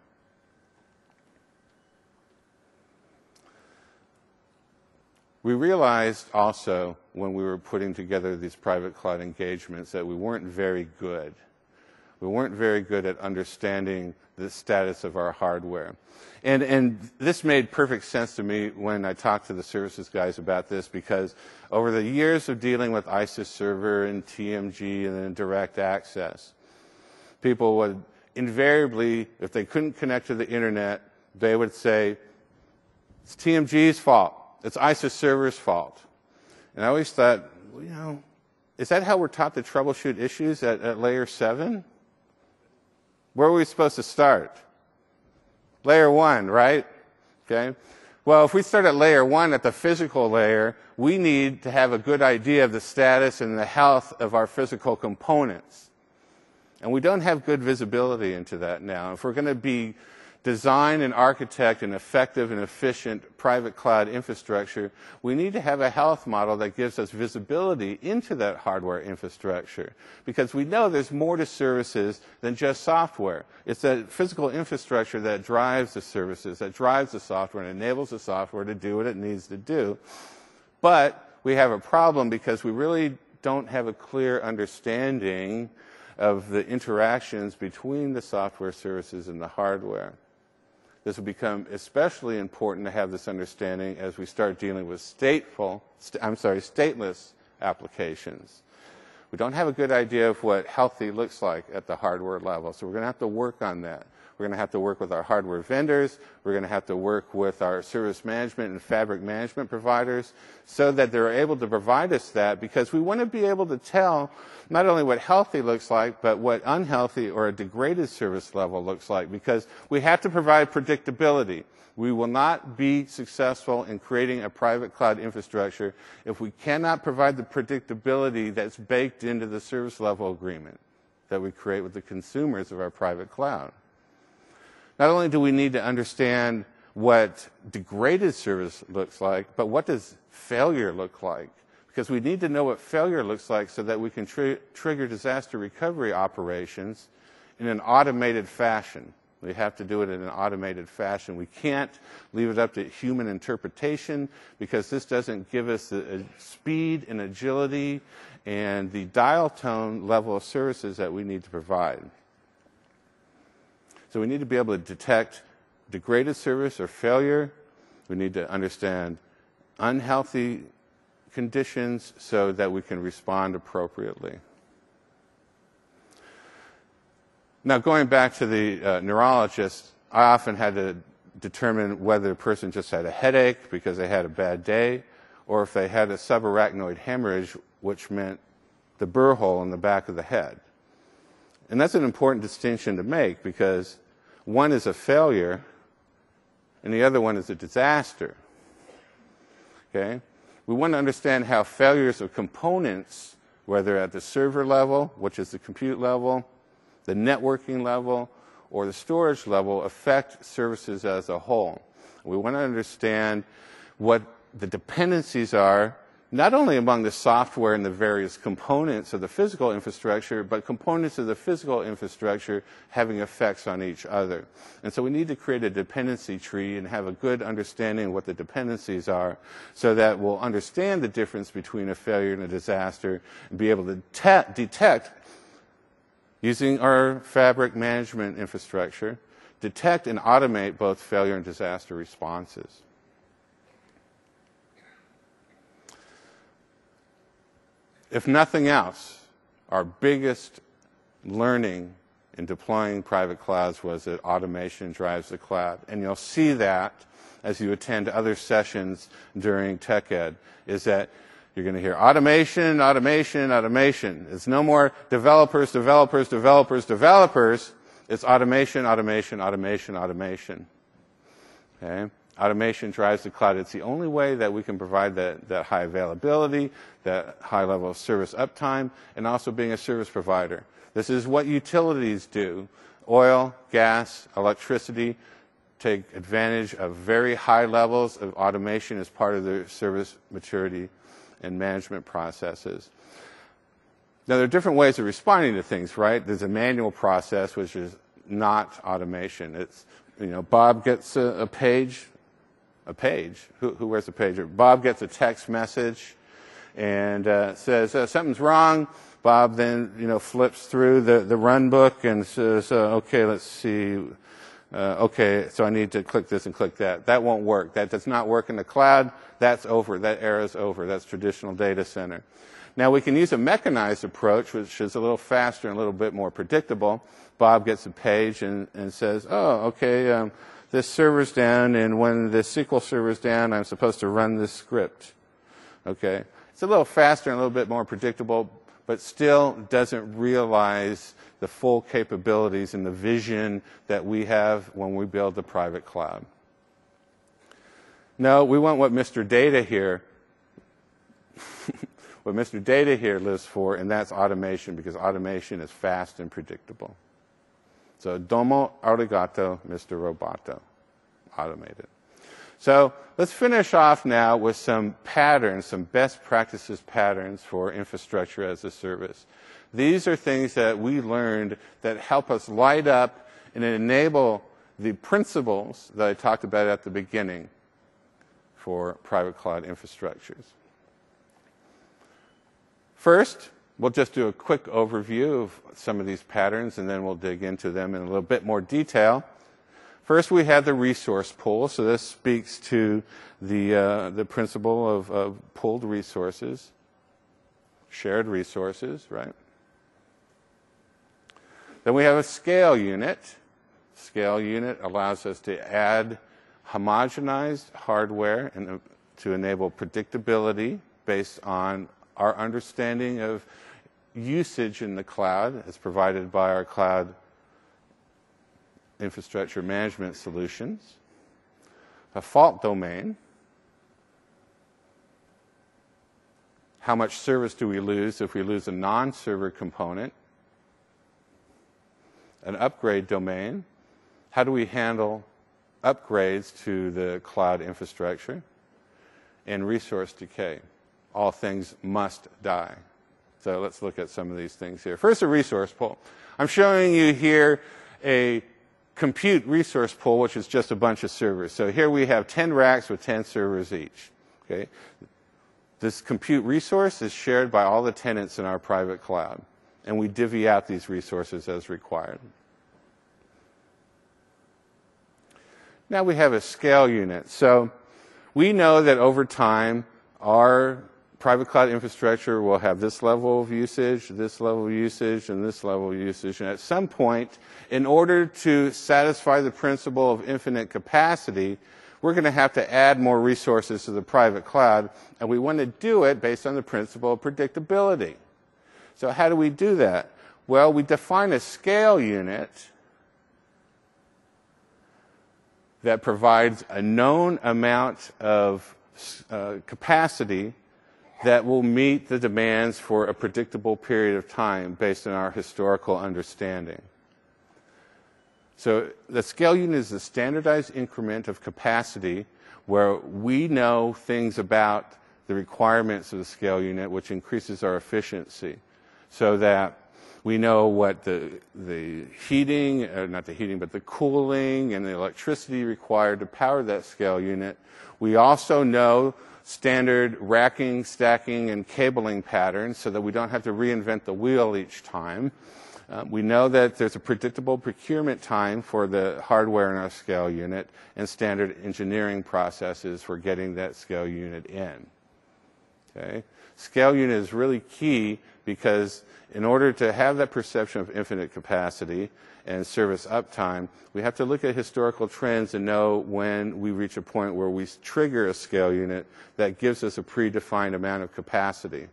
We realized also when we were putting together these private cloud engagements that we weren't very good. We weren't very good at understanding the status of our hardware. And this made perfect sense to me when I talked to the services guys about this, because over the years of dealing with ISIS server and TMG and then direct access, people would invariably, if they couldn't connect to the internet, they would say, it's TMG's fault. It's ISIS server's fault. And I always thought, well, you know, is that how we're taught to troubleshoot issues at layer 7? Where are we supposed to start? Layer 1, right? Okay. Well, if we start at layer 1 at the physical layer, we need to have a good idea of the status and the health of our physical components. And we don't have good visibility into that now. If we're going to design and architect an effective and efficient private cloud infrastructure, we need to have a health model that gives us visibility into that hardware infrastructure, because we know there's more to services than just software. It's that physical infrastructure that drives the services, that drives the software and enables the software to do what it needs to do. But we have a problem because we really don't have a clear understanding of the interactions between the software services and the hardware. This will become especially important to have this understanding as we start dealing with stateless applications. We don't have a good idea of what healthy looks like at the hardware level, so we're going to have to work on that. We're going to have to work with our hardware vendors. We're going to have to work with our service management and fabric management providers so that they're able to provide us that, because we want to be able to tell not only what healthy looks like, but what unhealthy or a degraded service level looks like, because we have to provide predictability. We will not be successful in creating a private cloud infrastructure if we cannot provide the predictability that's baked into the service level agreement that we create with the consumers of our private cloud. Not only do we need to understand what degraded service looks like, but what does failure look like? Because we need to know what failure looks like so that we can trigger disaster recovery operations in an automated fashion. We have to do it in an automated fashion. We can't leave it up to human interpretation, because this doesn't give us the speed and agility and the dial tone level of services that we need to provide. So we need to be able to detect degraded service or failure. We need to understand unhealthy conditions so that we can respond appropriately. Now, going back to the neurologist, I often had to determine whether a person just had a headache because they had a bad day, or if they had a subarachnoid hemorrhage, which meant the burr hole in the back of the head. And that's an important distinction to make, because one is a failure and the other one is a disaster. Okay? We want to understand how failures of components, whether at the server level, which is the compute level, the networking level, or the storage level, affect services as a whole. We want to understand what the dependencies are, not only among the software and the various components of the physical infrastructure, but components of the physical infrastructure having effects on each other. And so we need to create a dependency tree and have a good understanding of what the dependencies are, so that we'll understand the difference between a failure and a disaster and be able to detect, using our fabric management infrastructure, detect and automate both failure and disaster responses. If nothing else, our biggest learning in deploying private clouds was that automation drives the cloud. And you'll see that as you attend other sessions during TechEd, is that you're going to hear automation, automation, automation. It's no more developers, developers, developers, developers. It's automation, automation, automation, automation. Okay? Automation drives the cloud. It's the only way that we can provide that high availability, that high level of service uptime, and also being a service provider. This is what utilities do. Oil, gas, electricity take advantage of very high levels of automation as part of their service maturity and management processes. Now, there are different ways of responding to things, right? There's a manual process, which is not automation. It's, Bob gets a page. Who wears a pager? Bob gets a text message and says, something's wrong. Bob then, flips through the run book and says, okay, let's see. Okay, so I need to click this and click that. That won't work. That does not work in the cloud. That's over. That era is over. That's traditional data center. Now, we can use a mechanized approach, which is a little faster and a little bit more predictable. Bob gets a page and says, oh, okay, this server's down, and when the SQL server's down, I'm supposed to run this script. Okay? It's a little faster and a little bit more predictable, but still doesn't realize the full capabilities and the vision that we have when we build the private cloud. No, we want what Mr. Data here, what Mr. Data here lives for, and that's automation, because automation is fast and predictable. So, domo arigato, Mr. Roboto. Automated. So, let's finish off now with some patterns, some best practices patterns for infrastructure as a service. These are things that we learned that help us light up and enable the principles that I talked about at the beginning for private cloud infrastructures. First, we'll just do a quick overview of some of these patterns, and then we'll dig into them in a little bit more detail. First, we have the resource pool. So this speaks to the principle of pooled resources, shared resources, right? Then we have a scale unit. scale unit allows us to add homogenized hardware and to enable predictability based on our understanding of usage in the cloud as provided by our cloud infrastructure management solutions. A fault domain. How much service do we lose if we lose a non-server component? An upgrade domain. How do we handle upgrades to the cloud infrastructure? And resource decay. All things must die. So let's look at some of these things here. First, a resource pool. I'm showing you here a compute resource pool, which is just a bunch of servers. So here we have 10 racks with 10 servers each. Okay? This compute resource is shared by all the tenants in our private cloud, and we divvy out these resources as required. Now we have a scale unit. So we know that over time, our private cloud infrastructure will have this level of usage, this level of usage, and this level of usage. And at some point, in order to satisfy the principle of infinite capacity, we're going to have to add more resources to the private cloud, and we want to do it based on the principle of predictability. So how do we do that? Well, we define a scale unit that provides a known amount of capacity that will meet the demands for a predictable period of time based on our historical understanding. So the scale unit is a standardized increment of capacity where we know things about the requirements of the scale unit, which increases our efficiency, so that we know what the heating, not the heating, but the cooling and the electricity required to power that scale unit. We also know standard racking, stacking, and cabling patterns so that we don't have to reinvent the wheel each time. We know that there's a predictable procurement time for the hardware in our scale unit and standard engineering processes for getting that scale unit in. Okay? Scale unit is really key because in order to have that perception of infinite capacity and service uptime, we have to look at historical trends and know when we reach a point where we trigger a scale unit that gives us a predefined amount of capacity.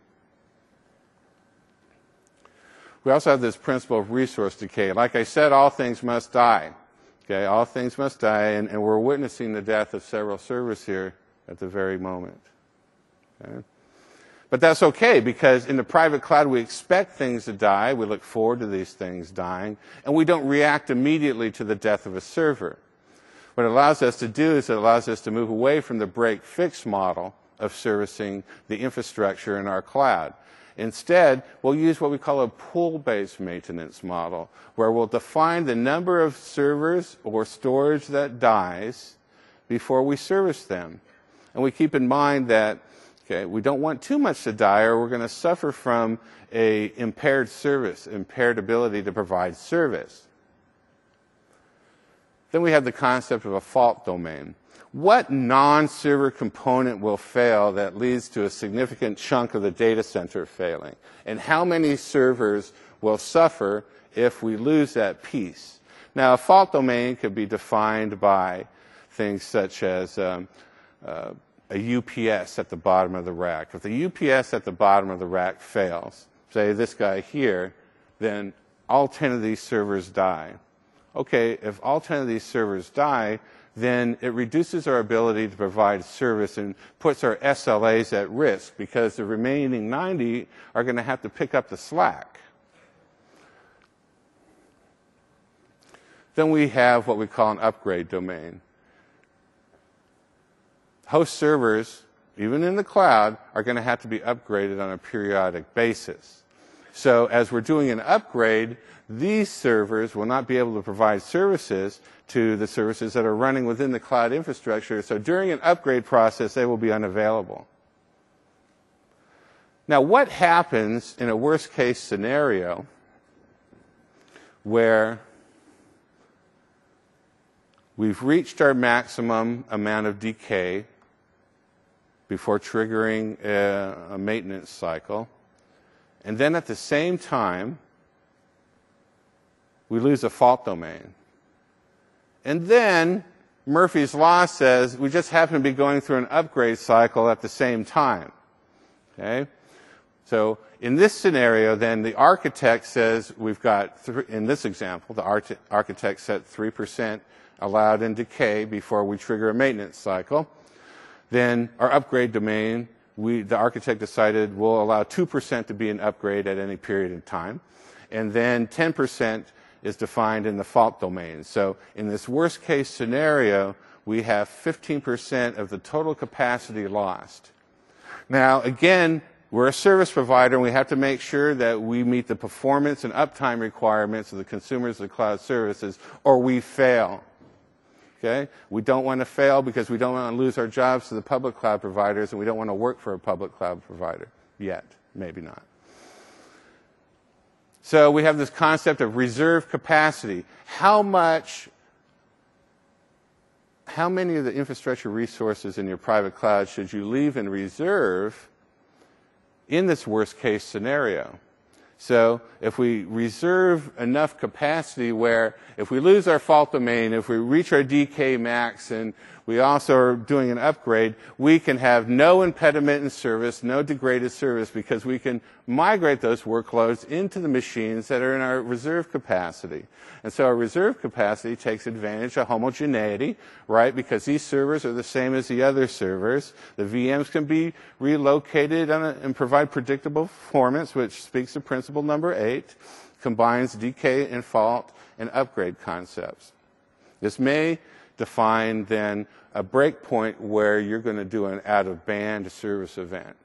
We also have this principle of resource decay. Like I said, all things must die. Okay, all things must die, and we're witnessing the death of several servers here at the very moment. Okay? But that's okay, because in the private cloud we expect things to die, we look forward to these things dying, and we don't react immediately to the death of a server. What it allows us to do is it allows us to move away from the break-fix model of servicing the infrastructure in our cloud. Instead, we'll use what we call a pool-based maintenance model, where we'll define the number of servers or storage that dies before we service them. And we keep in mind that we don't want too much to die, or we're going to suffer from an impaired service, impaired ability to provide service. Then we have the concept of a fault domain. What non-server component will fail that leads to a significant chunk of the data center failing? And how many servers will suffer if we lose that piece? Now, a fault domain could be defined by things such as a UPS at the bottom of the rack. If the UPS at the bottom of the rack fails, say this guy here, then all 10 of these servers die. Okay, if all 10 of these servers die, then it reduces our ability to provide service and puts our SLAs at risk, because the remaining 90 are going to have to pick up the slack. Then we have what we call an upgrade domain. Host servers, even in the cloud, are going to have to be upgraded on a periodic basis. So as we're doing an upgrade, these servers will not be able to provide services to the services that are running within the cloud infrastructure. So during an upgrade process, they will be unavailable. Now, what happens in a worst-case scenario where we've reached our maximum amount of decay before triggering a maintenance cycle, and then at the same time, we lose a fault domain? And then Murphy's Law says we just happen to be going through an upgrade cycle at the same time. Okay? So in this scenario, then, the architect says we've got, in this example, the architect set 3% allowed in decay before we trigger a maintenance cycle. Then our upgrade domain, the architect decided we'll allow 2% to be an upgrade at any period of time. And then 10% is defined in the fault domain. So in this worst case scenario, we have 15% of the total capacity lost. Now, again, we're a service provider, and we have to make sure that we meet the performance and uptime requirements of the consumers of cloud services, or we fail. Okay? We don't want to fail because we don't want to lose our jobs to the public cloud providers, and we don't want to work for a public cloud provider yet. Maybe not. So we have this concept of reserve capacity. How many of the infrastructure resources in your private cloud should you leave in reserve in this worst case scenario? So if we reserve enough capacity where if we lose our fault domain, if we reach our DK max, and we also are doing an upgrade, we can have no impediment in service, no degraded service, because we can migrate those workloads into the machines that are in our reserve capacity. And so our reserve capacity takes advantage of homogeneity, right? Because these servers are the same as the other servers. The VMs can be relocated and provide predictable performance, which speaks to principle number 8, combines decay and fault and upgrade concepts. This may define then a breakpoint where you're going to do an out-of-band service event.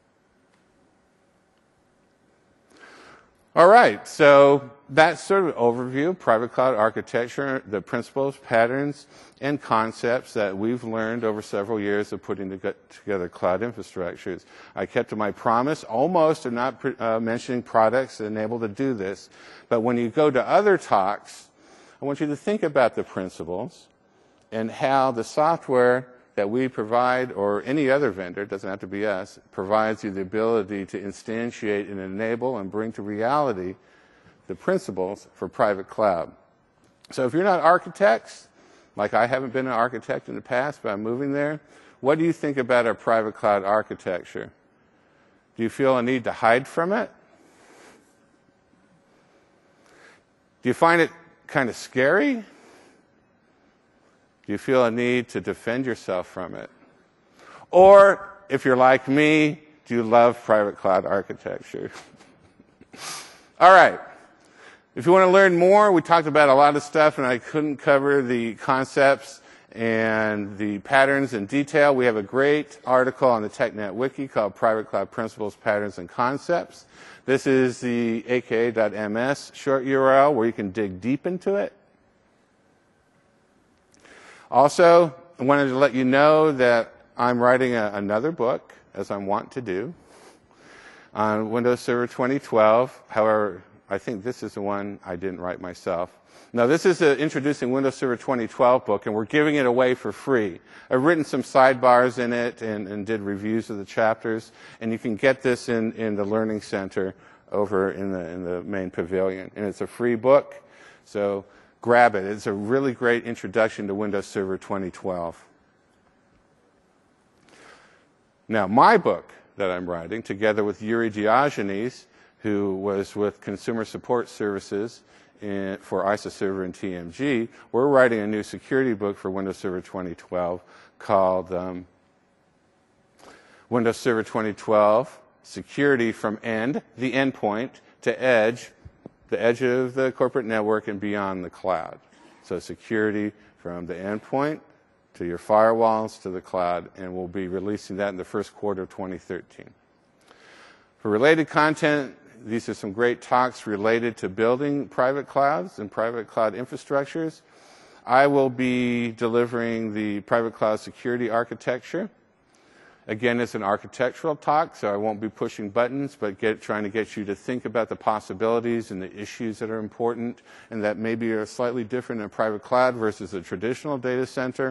All right, so that's sort of an overview of private cloud architecture, the principles, patterns, and concepts that we've learned over several years of putting together cloud infrastructures. I kept to my promise almost of not mentioning products that enable to do this, but when you go to other talks, I want you to think about the principles and how the software that we provide, or any other vendor, it doesn't have to be us, provides you the ability to instantiate and enable and bring to reality the principles for private cloud. So if you're not architects, like I haven't been an architect in the past, but I'm moving there, what do you think about our private cloud architecture? Do you feel a need to hide from it? Do you find it kind of scary? Do you feel a need to defend yourself from it? Or, if you're like me, do you love private cloud architecture? All right. If you want to learn more, we talked about a lot of stuff, and I couldn't cover the concepts and the patterns in detail. We have a great article on the TechNet Wiki called Private Cloud Principles, Patterns, and Concepts. This is the aka.ms short URL where you can dig deep into it. Also, I wanted to let you know that I'm writing another book, as I'm wont to do, on Windows Server 2012. However, I think this is the one I didn't write myself. Now, this is the Introducing Windows Server 2012 book, and we're giving it away for free. I've written some sidebars in it and did reviews of the chapters, and you can get this in the Learning Center over in the main pavilion. And it's a free book, so grab it. It's a really great introduction to Windows Server 2012. Now, my book that I'm writing, together with Yuri Diogenes, who was with Consumer Support Services for ISA Server and TMG, we're writing a new security book for Windows Server 2012 called Windows Server 2012 Security from the Endpoint to Edge, the edge of the corporate network and beyond the cloud. So security from the endpoint to your firewalls to the cloud, and we'll be releasing that in the first quarter of 2013. For related content, these are some great talks related to building private clouds and private cloud infrastructures. I will be delivering the private cloud security architecture. Again, it's an architectural talk, so I won't be pushing buttons, but trying to get you to think about the possibilities and the issues that are important and that maybe are slightly different in a private cloud versus a traditional data center.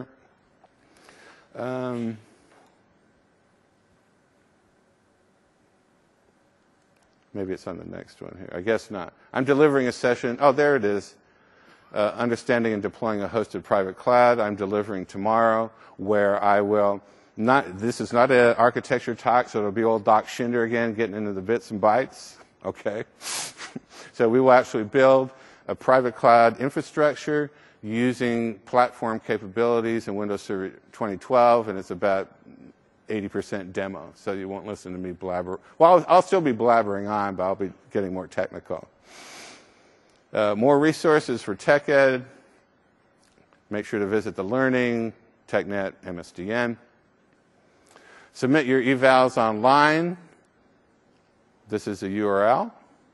Maybe it's on the next one here. I guess not. I'm delivering a session. Oh, there it is. Understanding and Deploying a Hosted Private Cloud, I'm delivering tomorrow, where I will this is not an architecture talk, so it'll be old Doc Schinder again, getting into the bits and bytes, okay? So we will actually build a private cloud infrastructure using platform capabilities in Windows Server 2012, and it's about 80% demo, so you won't listen to me blabber. Well, I'll still be blabbering on, but I'll be getting more technical. More resources for TechEd. Make sure to visit the Learning, TechNet, MSDN. Submit your evals online. This is a URL,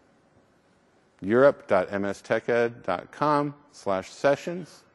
europe.msteched.com/sessions.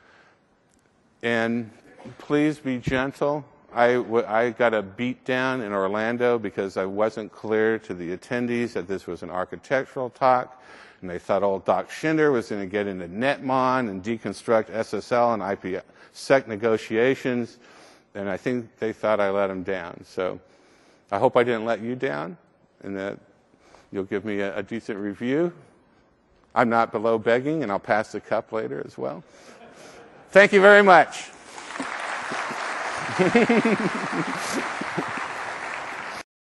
And please be gentle. I got a beat down in Orlando because I wasn't clear to the attendees that this was an architectural talk, and they thought old Doc Schinder was going to get into NetMon and deconstruct SSL and IPsec negotiations, and I think they thought I let them down. So I hope I didn't let you down, and that you'll give me a decent review. I'm not below begging, and I'll pass the cup later as well. Thank you very much.